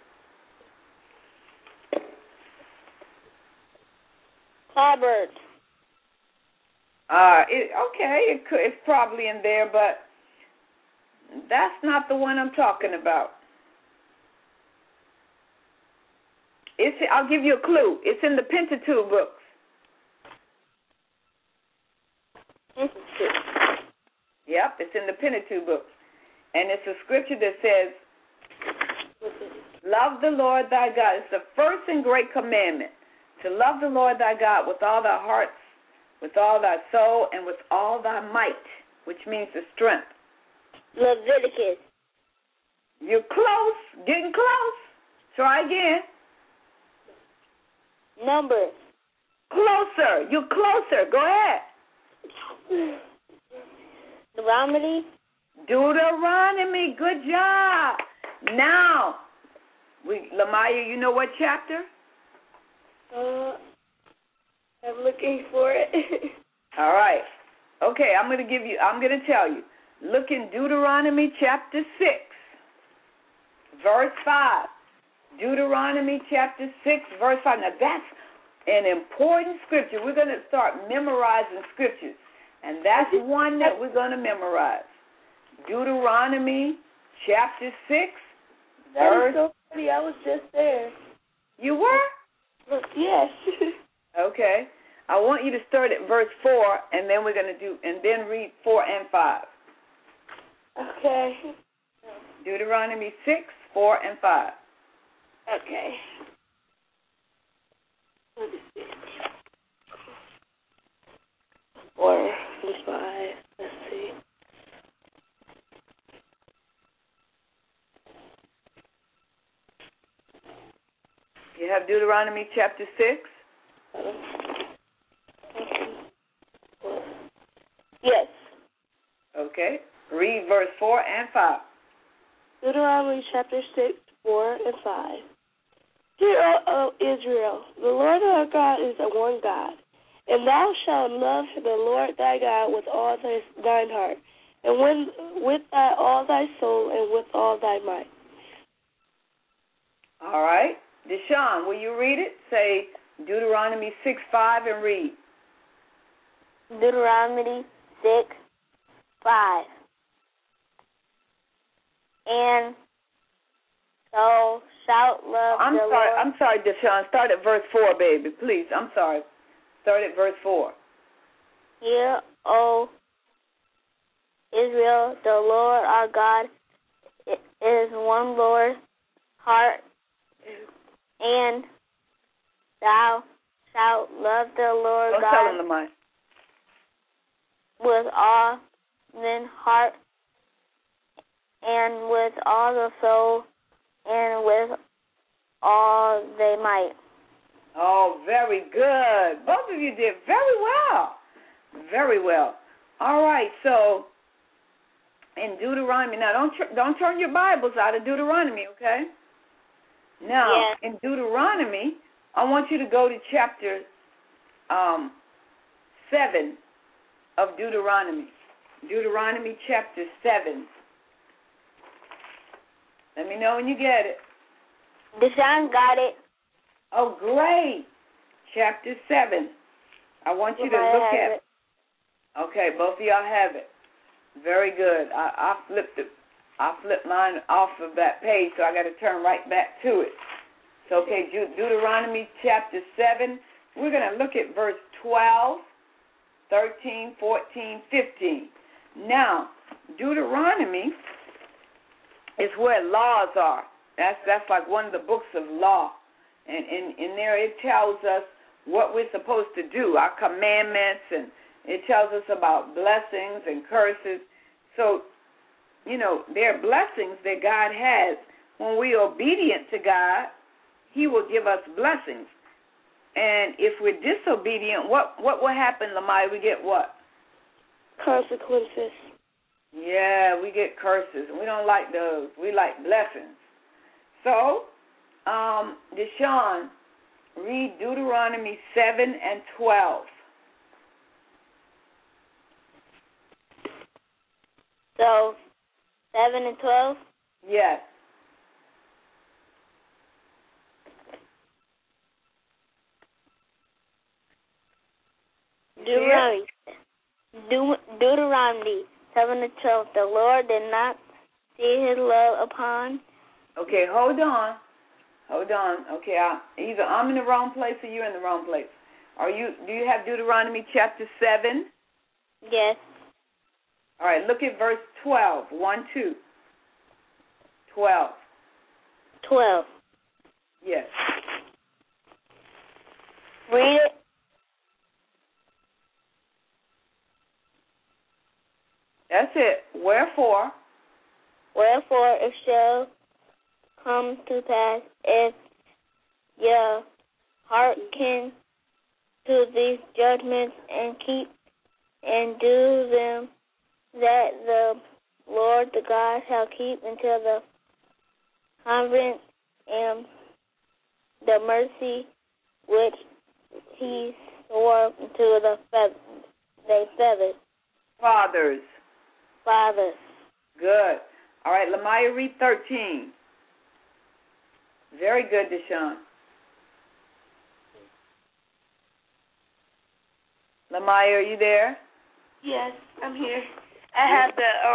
Speaker 3: Proverbs.
Speaker 2: It's probably in there, but that's not the one I'm talking about. I'll give you a clue. It's in the Pentateuch books. Yep, it's in the Pentateuch books. And it's a scripture that says, love the Lord thy God. It's the first and great commandment, to love the Lord thy God with all thy heart, with all thy soul, and with all thy might, which means the strength.
Speaker 3: Leviticus.
Speaker 2: You're close, getting close. Try again.
Speaker 3: Numbers.
Speaker 2: Closer. You're closer. Go ahead. Deuteronomy. Good job. Now, Lamaya, you know what chapter?
Speaker 1: I'm looking for it.
Speaker 2: All right. Okay, I'm going to tell you. Look in Deuteronomy chapter 6, verse 5. Deuteronomy chapter 6, verse 5. Now, that's an important scripture. We're going to start memorizing scriptures, and that's one that we're going to memorize. Deuteronomy chapter 6,
Speaker 1: That is so funny. I was just there.
Speaker 2: You were?
Speaker 1: Yes.
Speaker 2: Okay. I want you to start at verse 4, and then then read 4 and 5.
Speaker 1: Okay.
Speaker 2: Deuteronomy 6, 4, and 5.
Speaker 1: Okay. Let me see. 4 and 5. Let's see.
Speaker 2: You have Deuteronomy chapter 6?
Speaker 1: Yes.
Speaker 2: Okay. Read verse 4 and 5.
Speaker 1: Deuteronomy chapter 6, 4 and 5. Hear, O Israel, the Lord our God is the one God, and thou shalt love the Lord thy God with all thine heart, and with all thy soul, and with all thy might.
Speaker 2: All right. Deshaun, will you read it? Say Deuteronomy 6, 5 and read.
Speaker 3: Deuteronomy 6, 5. And thou shalt love the Lord.
Speaker 2: I'm sorry, Deshaun. Start at verse 4, baby. Please, I'm sorry. Start at verse 4.
Speaker 3: Hear, O Israel, the Lord our God is one Lord, heart, and thou shalt love the Lord
Speaker 2: Don't
Speaker 3: God
Speaker 2: tell him the mind.
Speaker 3: with all thine heart, and with all the soul, and with all thy might.
Speaker 2: Oh, very good. Both of you did very well. Very well. All right, so in Deuteronomy, now don't turn your Bibles out of Deuteronomy, okay? Now, in Deuteronomy, I want you to go to chapter 7 of Deuteronomy. Deuteronomy chapter 7. Let me know when you get it.
Speaker 3: Deshaun got it.
Speaker 2: Oh, great. Chapter 7. I want you to look at it. Okay, both of y'all have it. Very good. I flipped mine off of that page, so I got to turn right back to it. So, okay, Deuteronomy chapter 7. We're going to look at verse 12, 13, 14, 15. Now, Deuteronomy is where laws are. That's like one of the books of law. And in there it tells us what we're supposed to do, our commandments, and it tells us about blessings and curses. So, there are blessings that God has. When we're obedient to God, He will give us blessings. And if we're disobedient, what will happen, Lamaya? We get what?
Speaker 1: Consequences.
Speaker 2: Yeah, we get curses. We don't like those. We like blessings. So, Deshaun, read Deuteronomy 7 and 12.
Speaker 3: So, 7 and 12?
Speaker 2: Yes.
Speaker 3: Deuteronomy 7 and 12. The Lord did not see His love upon.
Speaker 2: Okay, hold on. Okay, either I'm in the wrong place or you're in the wrong place. Do you have Deuteronomy chapter 7?
Speaker 3: Yes.
Speaker 2: All right, look at verse 12. 1, 2. 12.
Speaker 3: 12.
Speaker 2: Yes.
Speaker 3: Read it.
Speaker 2: That's it. Wherefore
Speaker 3: it shall come to pass, if ye hearken to these judgments and keep and do them, that the Lord the God shall keep until the covenant and the mercy which He swore unto the fathers.
Speaker 2: Good. All right, Lamaya, read 13. Very good, Deshaun. Lamaya, are you there?
Speaker 1: Yes, I'm here. I have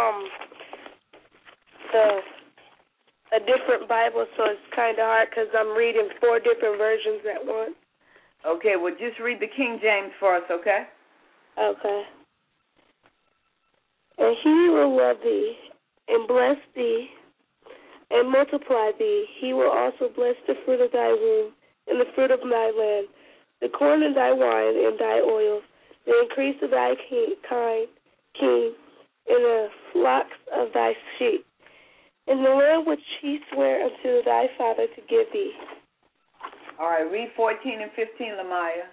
Speaker 1: a different Bible, so it's kind of hard because I'm reading 4 different versions at once.
Speaker 2: Okay, well, just read the King James for us, okay?
Speaker 1: Okay. And He will love thee, and bless thee, and multiply thee. He will also bless the fruit of thy womb, and the fruit of thy land, the corn and thy wine, and thy oil, the increase of thy king, and the flocks of thy sheep, and the land which He sware unto thy father to give thee.
Speaker 2: All right, read 14 and 15, Lamaya.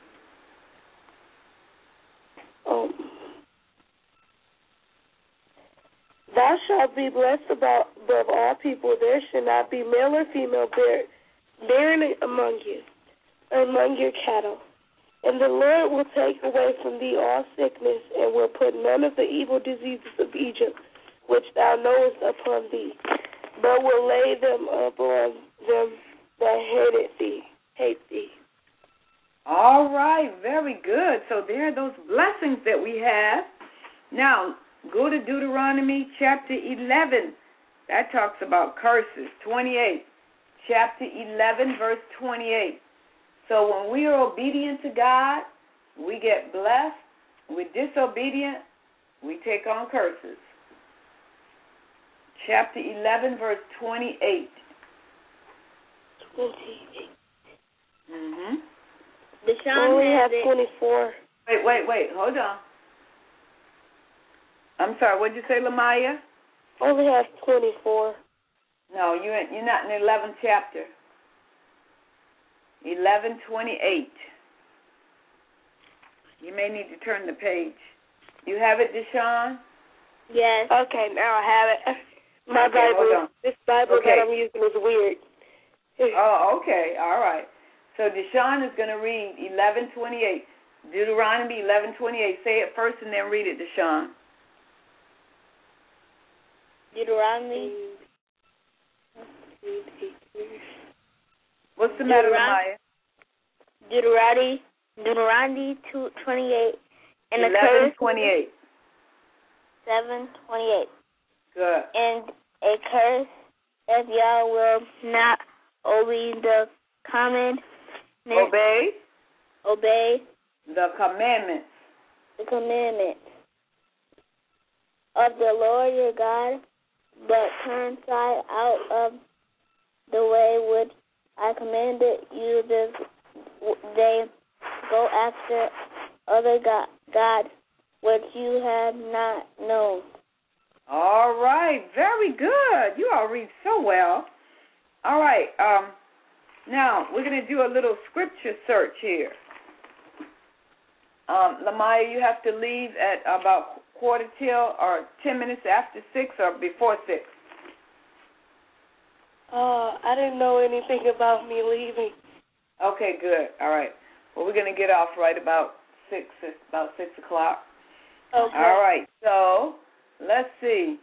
Speaker 1: Thou shalt be blessed above all people. There shall not be male or female barren among you, among your cattle. And the Lord will take away from thee all sickness, and will put none of the evil diseases of Egypt, which thou knowest, upon thee, but will lay them upon them that hate thee.
Speaker 2: All right, very good. So there are those blessings that we have. Now, go to Deuteronomy chapter 11. That talks about curses. 28. Chapter 11, verse 28. So when we are obedient to God, we get blessed. We're disobedient, we take on curses. Chapter 11, verse 28.
Speaker 1: 28.
Speaker 2: Mm-hmm.
Speaker 3: Deshaun
Speaker 1: only have
Speaker 3: it.
Speaker 1: 24.
Speaker 2: Wait. Hold on. I'm sorry. What did you say, Lamaya?
Speaker 1: Only have 24.
Speaker 2: No, you're not in the 11th chapter. 11:28. You may need to turn the page. You have it, Deshawn?
Speaker 3: Yes.
Speaker 1: Okay, now I have it. My
Speaker 2: Okay,
Speaker 1: Bible, this Bible
Speaker 2: Okay.
Speaker 1: that I'm using is weird.
Speaker 2: Oh, okay. All right. So Deshawn is going to read 11:28. Deuteronomy 11:28. Say it first and then read it, Deshawn.
Speaker 3: Deuteronomy.
Speaker 2: What's the matter, Lamaya?
Speaker 3: Deuteronomy 2:28 and the curse
Speaker 2: 11:28.
Speaker 3: 7:28.
Speaker 2: Good.
Speaker 3: And a curse if y'all will not obey the obey
Speaker 2: the commandments
Speaker 3: of the Lord your God, but turn aside out of the way which I commanded you this day, go after other gods which you have not known.
Speaker 2: All right. Very good. You all read so well. All right. Now, we're going to do a little scripture search here. Lamaya, you have to leave at about 4:45 or 10 minutes after 6 or before 6.
Speaker 1: I didn't know anything about me leaving.
Speaker 2: Okay, good. All right. Well, we're going to get off right about 6 o'clock.
Speaker 1: Okay.
Speaker 2: All right. So, let's see.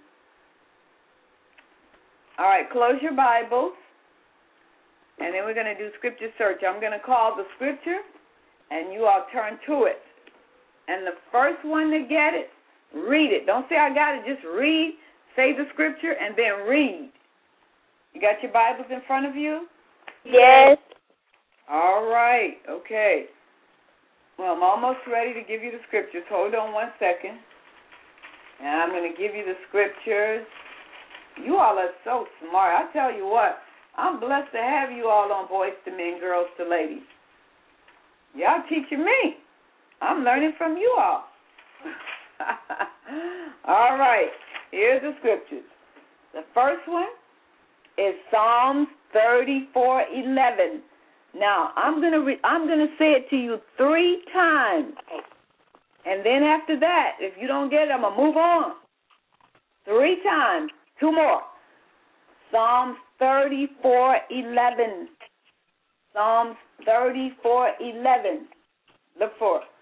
Speaker 2: All right. Close your Bibles. And then we're going to do scripture search. I'm going to call the scripture, and you all turn to it. And the first one to get it, read it. Don't say I got it. Just read. Say the scripture, and then read. You got your Bibles in front of you?
Speaker 3: Yes.
Speaker 2: All right. Okay. Well, I'm almost ready to give you the scriptures. Hold on one second. And I'm going to give you the scriptures. You all are so smart. I tell you what, I'm blessed to have you all on Boys to Men, Girls to Ladies. Y'all teaching me. I'm learning from you all. All right. Here's the scriptures. The first one is Psalms 34:11. Now, I'm gonna say it to you 3 times. And then after that, if you don't get it, I'm going to move on. 3 times. 2 more. Psalms 34:11. Psalms 34:11. Look for it.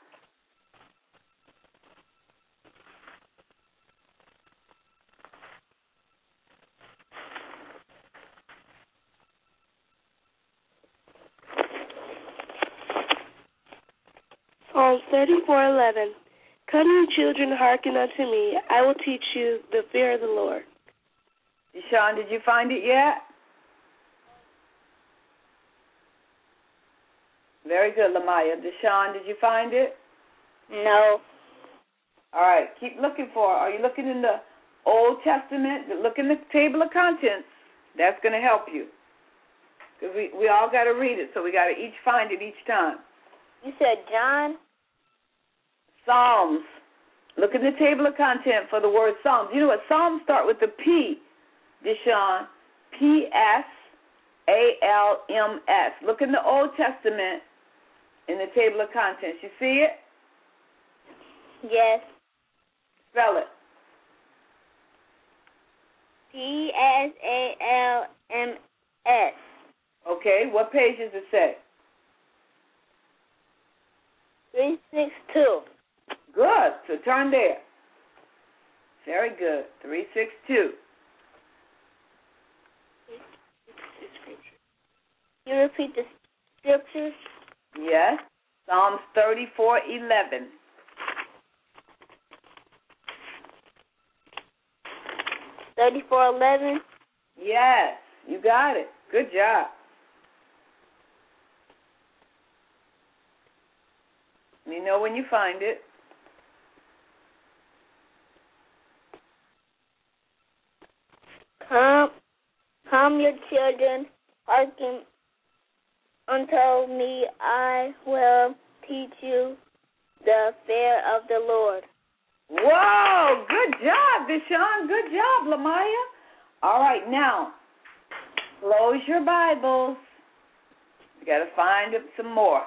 Speaker 1: Psalms 34:11. Come, you children, hearken unto me. I will teach you the fear of the Lord.
Speaker 2: Deshawn, did you find it yet? Very good, Lamaya. Deshawn, did you find it?
Speaker 3: No.
Speaker 2: All right, keep looking for it. Are you looking in the Old Testament? Look in the table of contents. That's going to help you. Because we all got to read it, so we got to each find it each time.
Speaker 3: You said John?
Speaker 2: Psalms. Look in the table of content for the word Psalms. You know what? Psalms start with the P, Deshawn. P-S-A-L-M-S. Look in the Old Testament in the table of contents. You see it?
Speaker 3: Yes.
Speaker 2: Spell it.
Speaker 3: P-S-A-L-M-S.
Speaker 2: Okay, what page does it say?
Speaker 3: 362.
Speaker 2: Good. So turn there. Very good. 362.
Speaker 3: You repeat the scriptures?
Speaker 2: Yes. Psalms 34:11.
Speaker 3: 34:11.
Speaker 2: Yes, you got it. Good job. Let me know when you find it.
Speaker 3: Come, your children, hearken unto me. I will teach you the fear of the Lord.
Speaker 2: Whoa, good job, Deshawn. Good job, Lamaya. All right, now, close your Bibles. You got to find some more.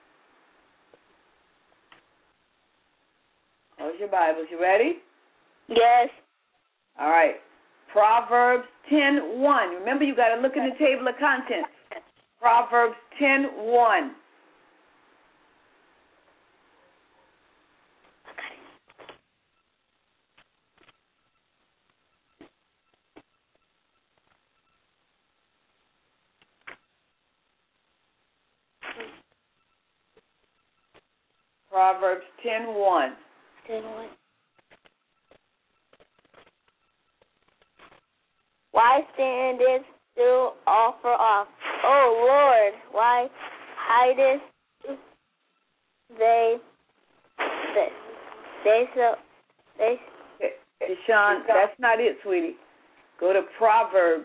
Speaker 2: Close your Bibles. You ready?
Speaker 3: Yes.
Speaker 2: All right. Proverbs 10:1. Remember, you got to look in the table of contents. Proverbs 10:1. Proverbs 10:1.
Speaker 3: 10:1. Why standest thou afar off? O Lord, why hidest they
Speaker 2: Deshaun, that's not it, sweetie. Go to Proverbs.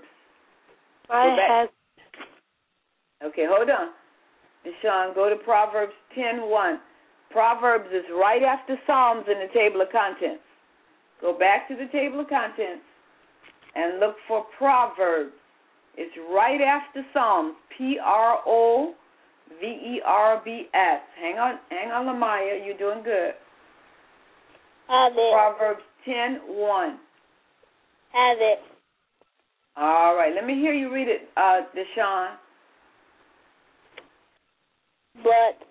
Speaker 2: Okay, hold on. Deshaun, go to Proverbs 10:1. Proverbs is right after Psalms in the table of contents. Go back to the table of contents and look for Proverbs. It's right after Psalms. Proverbs. Hang on, Lamaya. You're doing good.
Speaker 3: Have it.
Speaker 2: Proverbs 10:1.
Speaker 3: Have it.
Speaker 2: All right. Let me hear you read it, Deshaun.
Speaker 3: But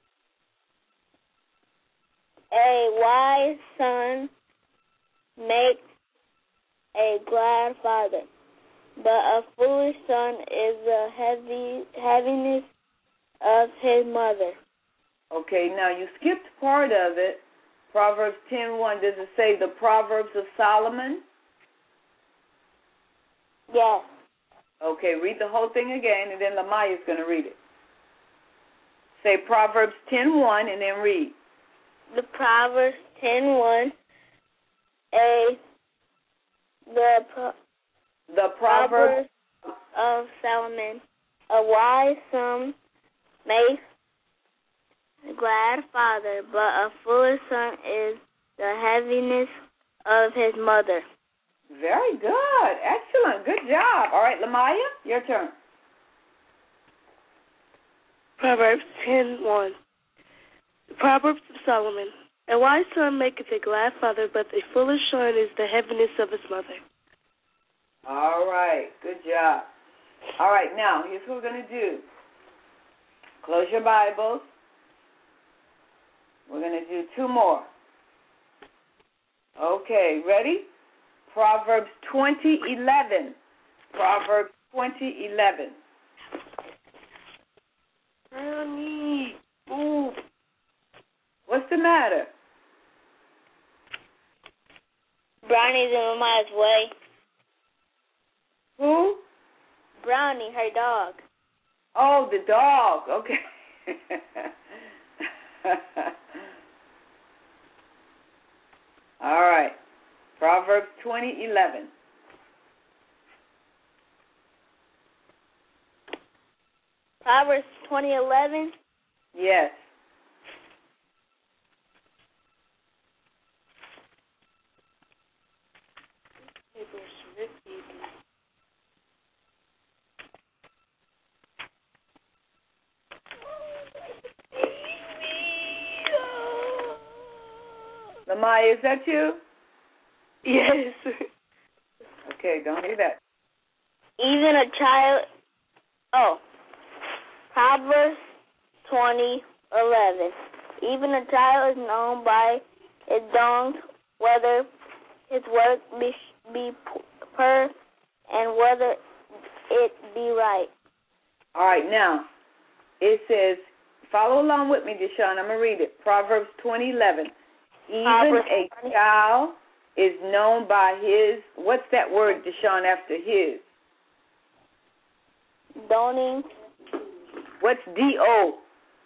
Speaker 3: a wise son makes a glad father, but a foolish son is the heaviness of his mother.
Speaker 2: Okay, now you skipped part of it. Proverbs 10:1. Does it say the Proverbs of Solomon?
Speaker 3: Yes.
Speaker 2: Okay, read the whole thing again, and then Lamaya's going to read it. Say Proverbs 10:1 and then read.
Speaker 3: The Proverbs 10:1. The Proverbs of Solomon. A wise son makes a glad father, but a foolish son is the heaviness of his mother.
Speaker 2: Very good. Excellent. Good job. All right, Lamaya, your turn.
Speaker 1: Proverbs 10:1. The Proverbs of Solomon. A wise son maketh a glad father, but a foolish son is the heaviness of his mother.
Speaker 2: All right. Good job. All right, now, here's what we're going to do. Close your Bibles. We're going to do two more. Okay, ready? Proverbs 20:11. Proverbs 20:11.
Speaker 1: Brownie, move.
Speaker 2: What's the matter?
Speaker 3: Brownie's in Mama's way.
Speaker 2: Who?
Speaker 3: Brownie, her dog.
Speaker 2: Oh, the dog. Okay. All right. Proverbs 20:11.
Speaker 3: Proverbs 20:11.
Speaker 2: Yes. Lamaya, is that you?
Speaker 1: Yes.
Speaker 2: Okay, don't do that.
Speaker 3: Even a child. Oh. Proverbs 20:11. Even a child is known by his dongs, whether his work be pure and whether it be right.
Speaker 2: All right, now, it says, follow along with me, Deshaun. I'm going to read it. Proverbs 20:11. Even a child is known by his, what's that word, Deshaun, after his?
Speaker 3: Donning.
Speaker 2: What's D-O?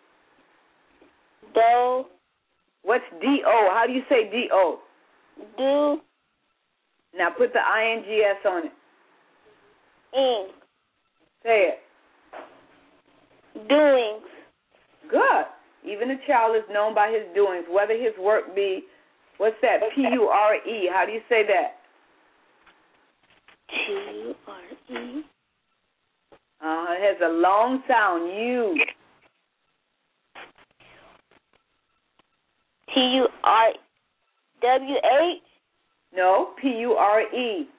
Speaker 3: Do.
Speaker 2: What's D-O? How do you say D-O?
Speaker 3: Do.
Speaker 2: Now put the I-N-G-S on it.
Speaker 3: Ing.
Speaker 2: Say it.
Speaker 3: Doings.
Speaker 2: Good. Even a child is known by his doings, whether his work be, what's that, P-U-R-E. How do you say that?
Speaker 3: T-U-R-E.
Speaker 2: has a long sound, U.
Speaker 3: T-U-R-W-H?
Speaker 2: No, P-U-R-E.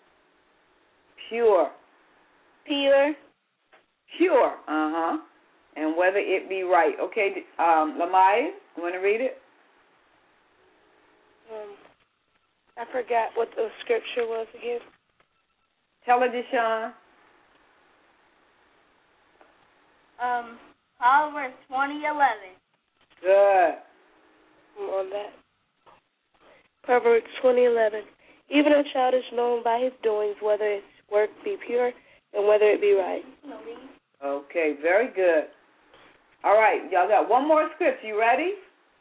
Speaker 2: Pure.
Speaker 3: Pure.
Speaker 2: Pure. And whether it be right. Okay, Lamaya, you want to read it?
Speaker 1: I forgot what the scripture was again.
Speaker 2: Tell her, Deshaun.
Speaker 3: Proverbs 20:11.
Speaker 2: Good.
Speaker 1: I'm on that. Proverbs 20:11. Even a child is known by his doings, whether its work be pure and whether it be right.
Speaker 2: Okay, very good. All right, y'all got one more scripture. You ready?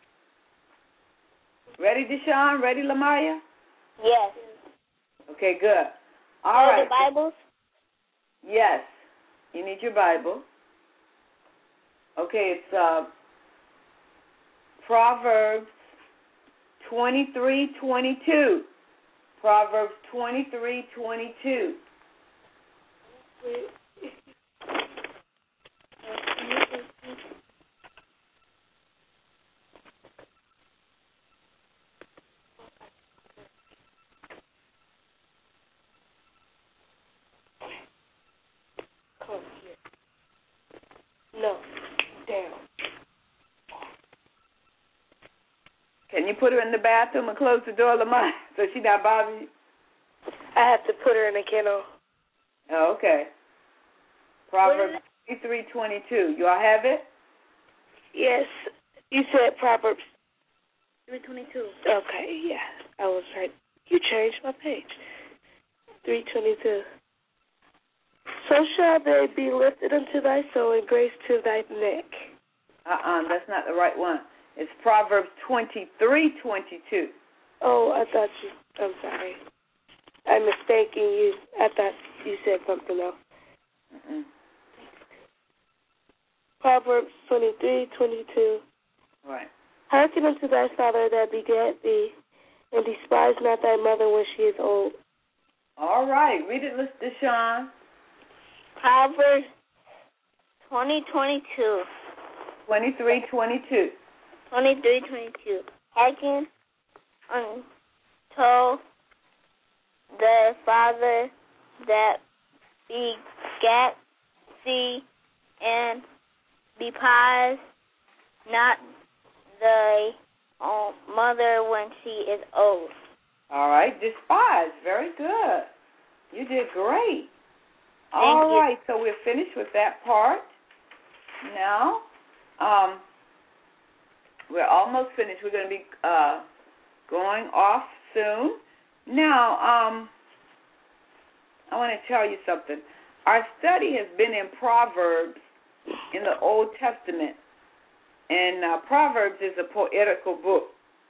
Speaker 2: Ready, Deshaun? Ready, Lamaya?
Speaker 3: Yes.
Speaker 2: Okay, good. All right.
Speaker 3: The Bibles?
Speaker 2: Yes. You need your Bible. Okay, it's Proverbs 23:22. Proverbs 23:22.
Speaker 1: No, down.
Speaker 2: Can you put her in the bathroom and close the door, Lamont, so she not bothering you?
Speaker 1: I have to put her in a kennel.
Speaker 2: Oh, okay. Proverbs 23:22. You all have it?
Speaker 1: Yes. You said Proverbs
Speaker 3: 3:22.
Speaker 1: Okay, yeah. I was right. You changed my page. 3:22. So shall they be lifted unto thy soul and grace to thy neck.
Speaker 2: That's not the right one. It's Proverbs 23:22.
Speaker 1: Oh, I thought you. I'm sorry. I'm mistaken you. I thought you said something else.
Speaker 2: Mm-mm.
Speaker 1: Proverbs 23:22.
Speaker 2: Right.
Speaker 1: Hearken unto thy father that begat thee, and despise not thy mother when she is old.
Speaker 2: All right. Read it, Deshaun.
Speaker 3: Proverbs 20:22.
Speaker 2: 23:22.
Speaker 3: 23:22. Hearken unto the father that begat thee, and despise not thy mother when she is old.
Speaker 2: All right. Despise. Very good. You did great.
Speaker 3: Thank
Speaker 2: All
Speaker 3: you.
Speaker 2: right. So we're finished with that part. Now, we're almost finished. We're going to be going off soon. Now, I want to tell you something. Our study has been in Proverbs in the Old Testament. And Proverbs is a poetical book.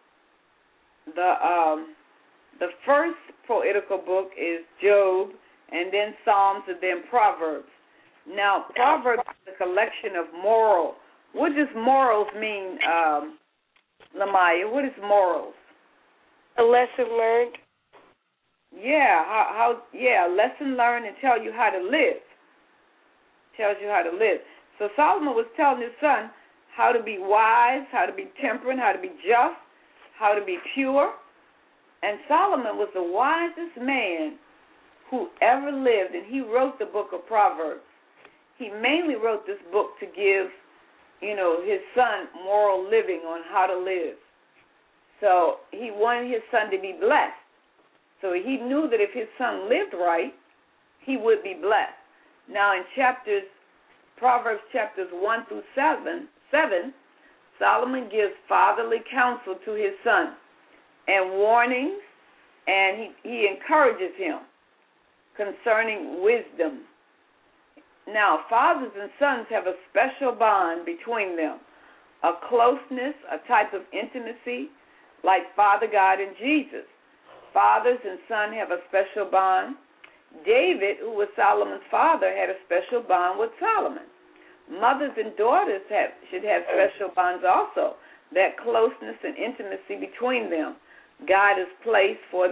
Speaker 2: The first poetical book is Job, and then Psalms, and then Proverbs. Now, Proverbs is a collection of moral. What does morals mean, Lamaya? What is morals?
Speaker 1: A lesson learned.
Speaker 2: Yeah, a lesson learned and tell you how to live. Tells you how to live. So Solomon was telling his son how to be wise, how to be temperate, how to be just, how to be pure. And Solomon was the wisest man who ever lived, and he wrote the book of Proverbs. He mainly wrote this book to give, his son moral living on how to live. So he wanted his son to be blessed. So he knew that if his son lived right, he would be blessed. Now in Proverbs chapters 1 through 7, Solomon gives fatherly counsel to his son and warnings, and he encourages him concerning wisdom. Now, fathers and sons have a special bond between them, a closeness, a type of intimacy like Father God and Jesus. Fathers and sons have a special bond. David, who was Solomon's father, had a special bond with Solomon. Mothers and daughters should have special bonds also, that closeness and intimacy between them. God has a place for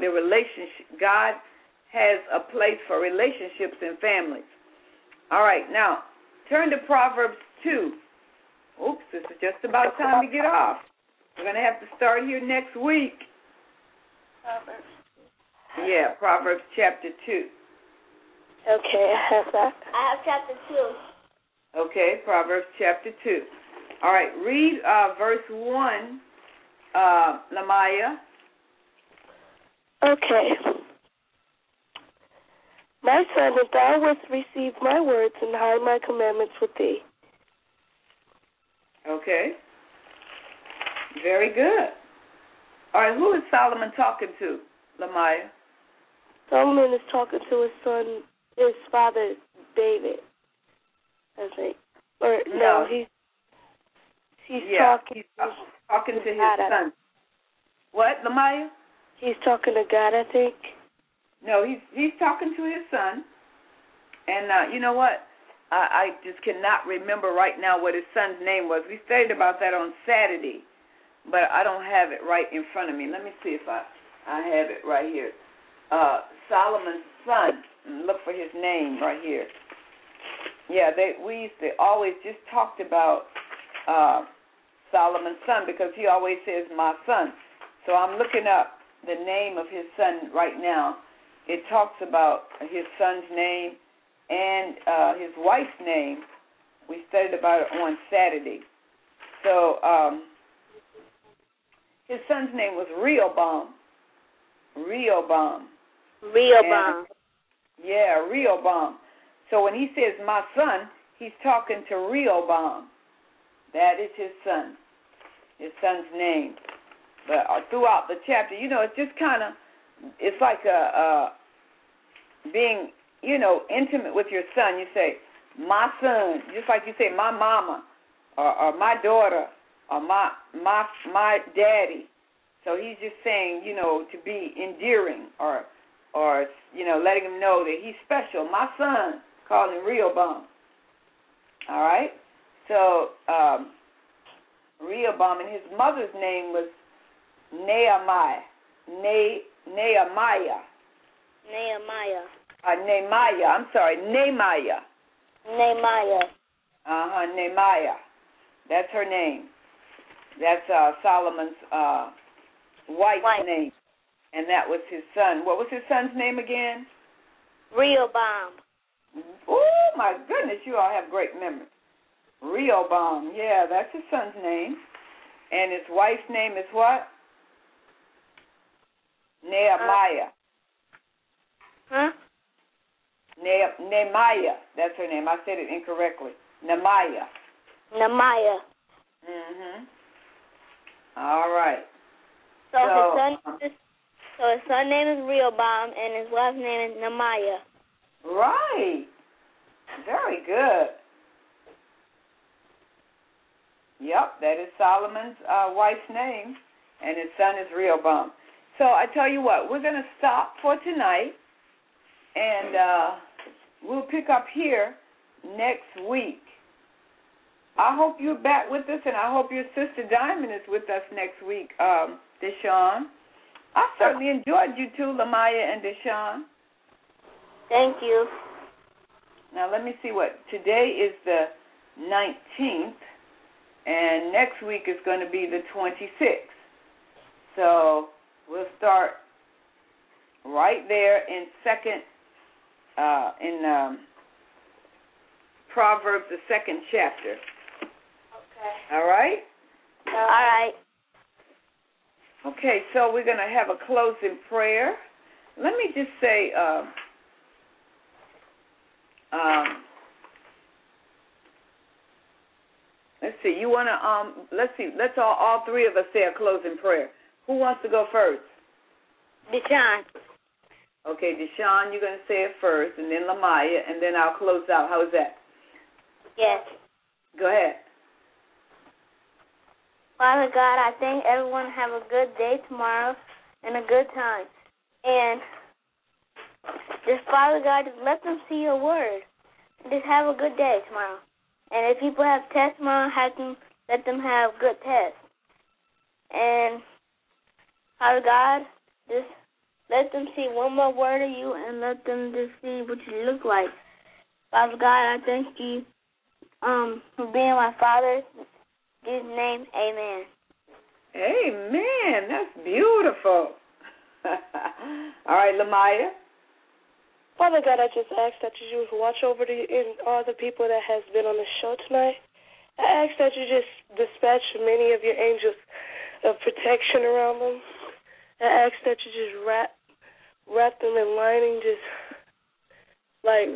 Speaker 2: relationships in families. All right, now, turn to Proverbs 2. Oops, this is just about time to get off. We're going to have to start here next week.
Speaker 3: Proverbs.
Speaker 2: Yeah, Proverbs chapter 2.
Speaker 1: Okay, I have that.
Speaker 3: I have chapter 2.
Speaker 2: Okay, Proverbs chapter 2. All right, read verse 1, Lamaya.
Speaker 1: Okay. My son, if thou wouldst receive my words and hide my commandments with thee.
Speaker 2: Okay. Very good. All right, who is Solomon talking to, Lamaya?
Speaker 1: Solomon is talking to his son, his father, David, I think. Or, no, he's talking
Speaker 2: to his son. What, Lamaya?
Speaker 1: He's talking to God, I think.
Speaker 2: No, he's talking to his son. And you know what? I just cannot remember right now what his son's name was. We studied about that on Saturday, but I don't have it right in front of me. Let me see if I have it right here. Solomon's son. Look for his name right here. Yeah, we used to always just talked about Solomon's son because he always says my son. So I'm looking up the name of his son right now. It talks about his son's name and his wife's name. We studied about it on Saturday. So his son's name was Rehoboam. Rehoboam. Yeah, Rehoboam. So when he says my son, he's talking to Rehoboam. That is his son's name. But throughout the chapter, it's just kind of, it's like being, intimate with your son. You say, my son, just like you say, my mama, or my daughter, or my daddy. So he's just saying, to be endearing, or letting him know that he's special. My son, calling him Rehoboam. All right? So Rehoboam, and his mother's name was Nehemiah. Nehemiah. Nehemiah. That's her name. That's Solomon's wife's name. And that was his son. What was his son's name again?
Speaker 3: Rehoboam.
Speaker 2: Oh, my goodness, you all have great memory. Rehoboam. Yeah, that's his son's name. And his wife's name is what? Nehemiah. Nehemiah. That's her name. I said it incorrectly. Nehemiah. Mm-hmm. All right.
Speaker 3: So his son's name is Rehoboam, and his wife's name is Nehemiah.
Speaker 2: Right. Very good. Yep, that is Solomon's wife's name, and his son is Rehoboam. So I tell you what, we're going to stop for tonight, and we'll pick up here next week. I hope you're back with us, and I hope your sister Diamond is with us next week, Deshawn. I certainly enjoyed you too, Lamaya and Deshawn.
Speaker 3: Thank you.
Speaker 2: Now let me see what, today is the 19th, and next week is going to be the 26th. So we'll start right there in Proverbs, the 2nd chapter.
Speaker 3: Okay.
Speaker 2: All right?
Speaker 3: All right.
Speaker 2: Okay, so we're going to have a closing prayer. Let me just say, let's see, you want to, let's all three of us say a closing prayer. Who wants to go first?
Speaker 3: Deshawn.
Speaker 2: Okay, Deshawn, you're going to say it first, and then Lamaya, and then I'll close out. How is that?
Speaker 3: Yes.
Speaker 2: Go ahead.
Speaker 3: Father God, I thank everyone have a good day tomorrow and a good time. And just, Father God, just let them see your word. Just have a good day tomorrow. And if people have tests tomorrow, let them have good tests. And Father God, just let them see one more word of you and let them just see what you look like. Father God, I thank you for being my father. In his name, amen.
Speaker 2: Amen. That's beautiful. All right, Lamaya.
Speaker 1: Father God, I just ask that you just watch over all the people that has been on the show tonight. I ask that you just dispatch many of your angels of protection around them. I ask that you just wrap them in lining, just like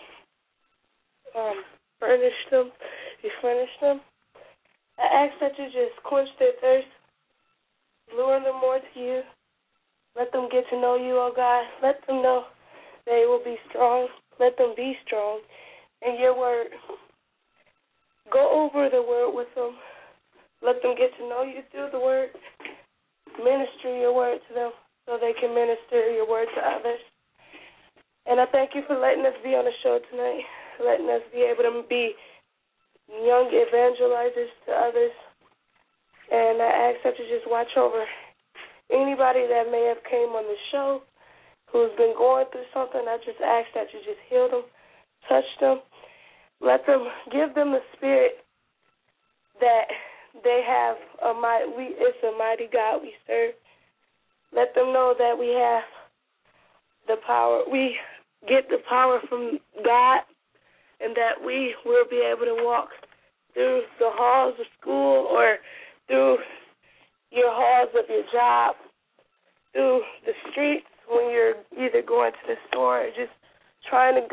Speaker 1: furnish them, replenish them. I ask that you just quench their thirst, lure them more to you. Let them get to know you, oh God. Let them know they will be strong. Let them be strong in your word. Go over the word with them. Let them get to know you through the word. Minister your word to them so they can minister your word to others. And I thank you for letting us be on the show tonight, letting us be able to be young evangelizers to others. And I ask that you just watch over anybody that may have came on the show who's been going through something. I just ask that you just heal them, touch them, give them the spirit that they have. It's a mighty God we serve. Let them know that we have the power. We get the power from God, and that we will be able to walk through the halls of school or through your halls of your job, through the streets when you're either going to the store or just trying to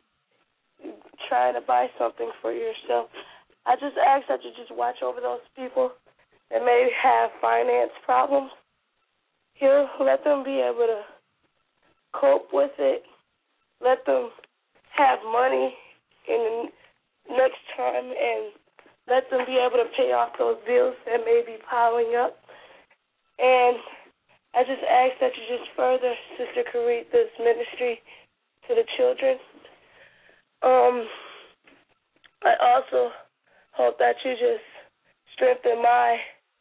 Speaker 1: buy something for yourself. I just ask that you just watch over those people that may have finance problems. Let them be able to cope with it. Let them have money in the next time, and let them be able to pay off those bills that may be piling up. And I just ask that you just further Sister Caritha's ministry to the children. I also hope that you just strengthen my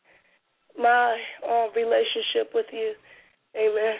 Speaker 1: relationship with you. Amen.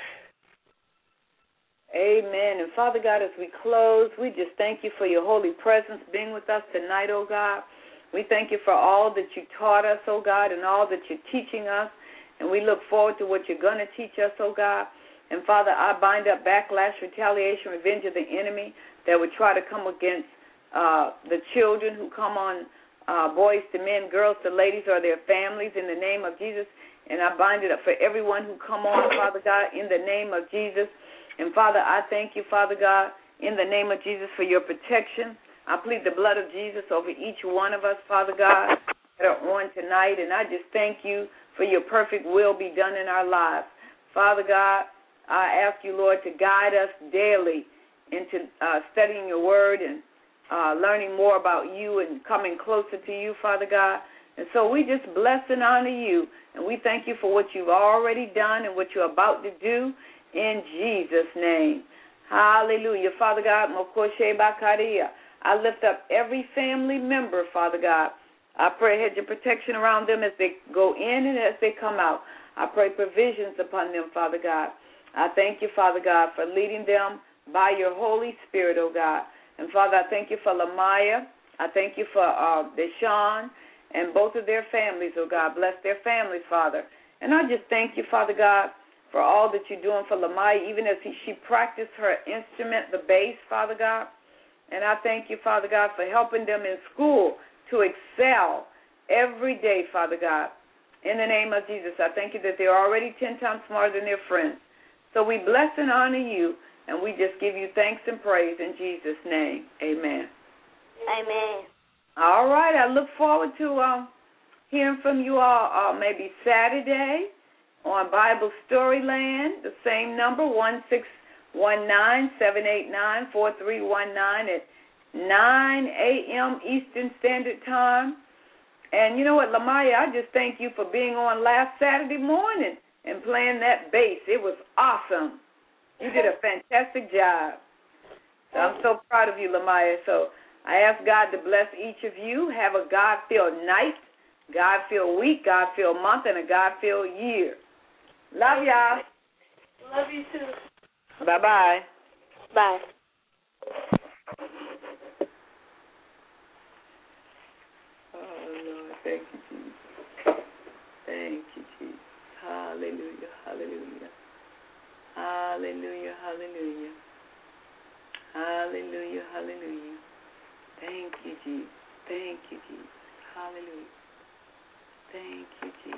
Speaker 2: Amen. And Father God, as we close, we just thank you for your holy presence being with us tonight, oh God. We thank you for all that you taught us, oh God, and all that you're teaching us. And we look forward to what you're going to teach us, oh God. And Father, I bind up backlash, retaliation, revenge of the enemy that would try to come against the children who come on, boys to men, girls to ladies, or their families in the name of Jesus. And I bind it up for everyone who come on, Father God, in the name of Jesus. And Father, I thank you, Father God, in the name of Jesus for your protection. I plead the blood of Jesus over each one of us, Father God, that are on tonight. And I just thank you for your perfect will be done in our lives. Father God, I ask you, Lord, to guide us daily into studying your word and learning more about you and coming closer to you, Father God. And so we just bless and honor you, and we thank you for what you've already done and what you're about to do in Jesus' name. Hallelujah. Father God, I lift up every family member, Father God. I pray a hedge of protection around them as they go in and as they come out. I pray provisions upon them, Father God. I thank you, Father God, for leading them by your Holy Spirit, oh God. And, Father, I thank you for Lamaya. I thank you for Deshaun and both of their families, oh God. Bless their families, Father. And I just thank you, Father God, for all that you're doing for Lamaya, even as she practiced her instrument, the bass, Father God. And I thank you, Father God, for helping them in school to excel every day, Father God. In the name of Jesus, I thank you that they're already 10 times smarter than their friends. So we bless and honor you, and we just give you thanks and praise in Jesus' name. Amen.
Speaker 3: Amen.
Speaker 2: All right. I look forward to hearing from you all maybe Saturday on Bible Storyland, the same number, 1-619-789-4319 at 9 a.m. Eastern Standard Time. And you know what, Lamaya, I just thank you for being on last Saturday morning and playing that bass. It was awesome. You did a fantastic job. So I'm so proud of you, Lamaya. So I ask God to bless each of you. Have a God-filled night, God-filled week, God-filled month, and a God-filled year. Love y'all.
Speaker 1: Love you too.
Speaker 2: Bye-bye.
Speaker 3: Bye.
Speaker 2: Jesus. Thank you, Jesus. Hallelujah. Thank you, Jesus.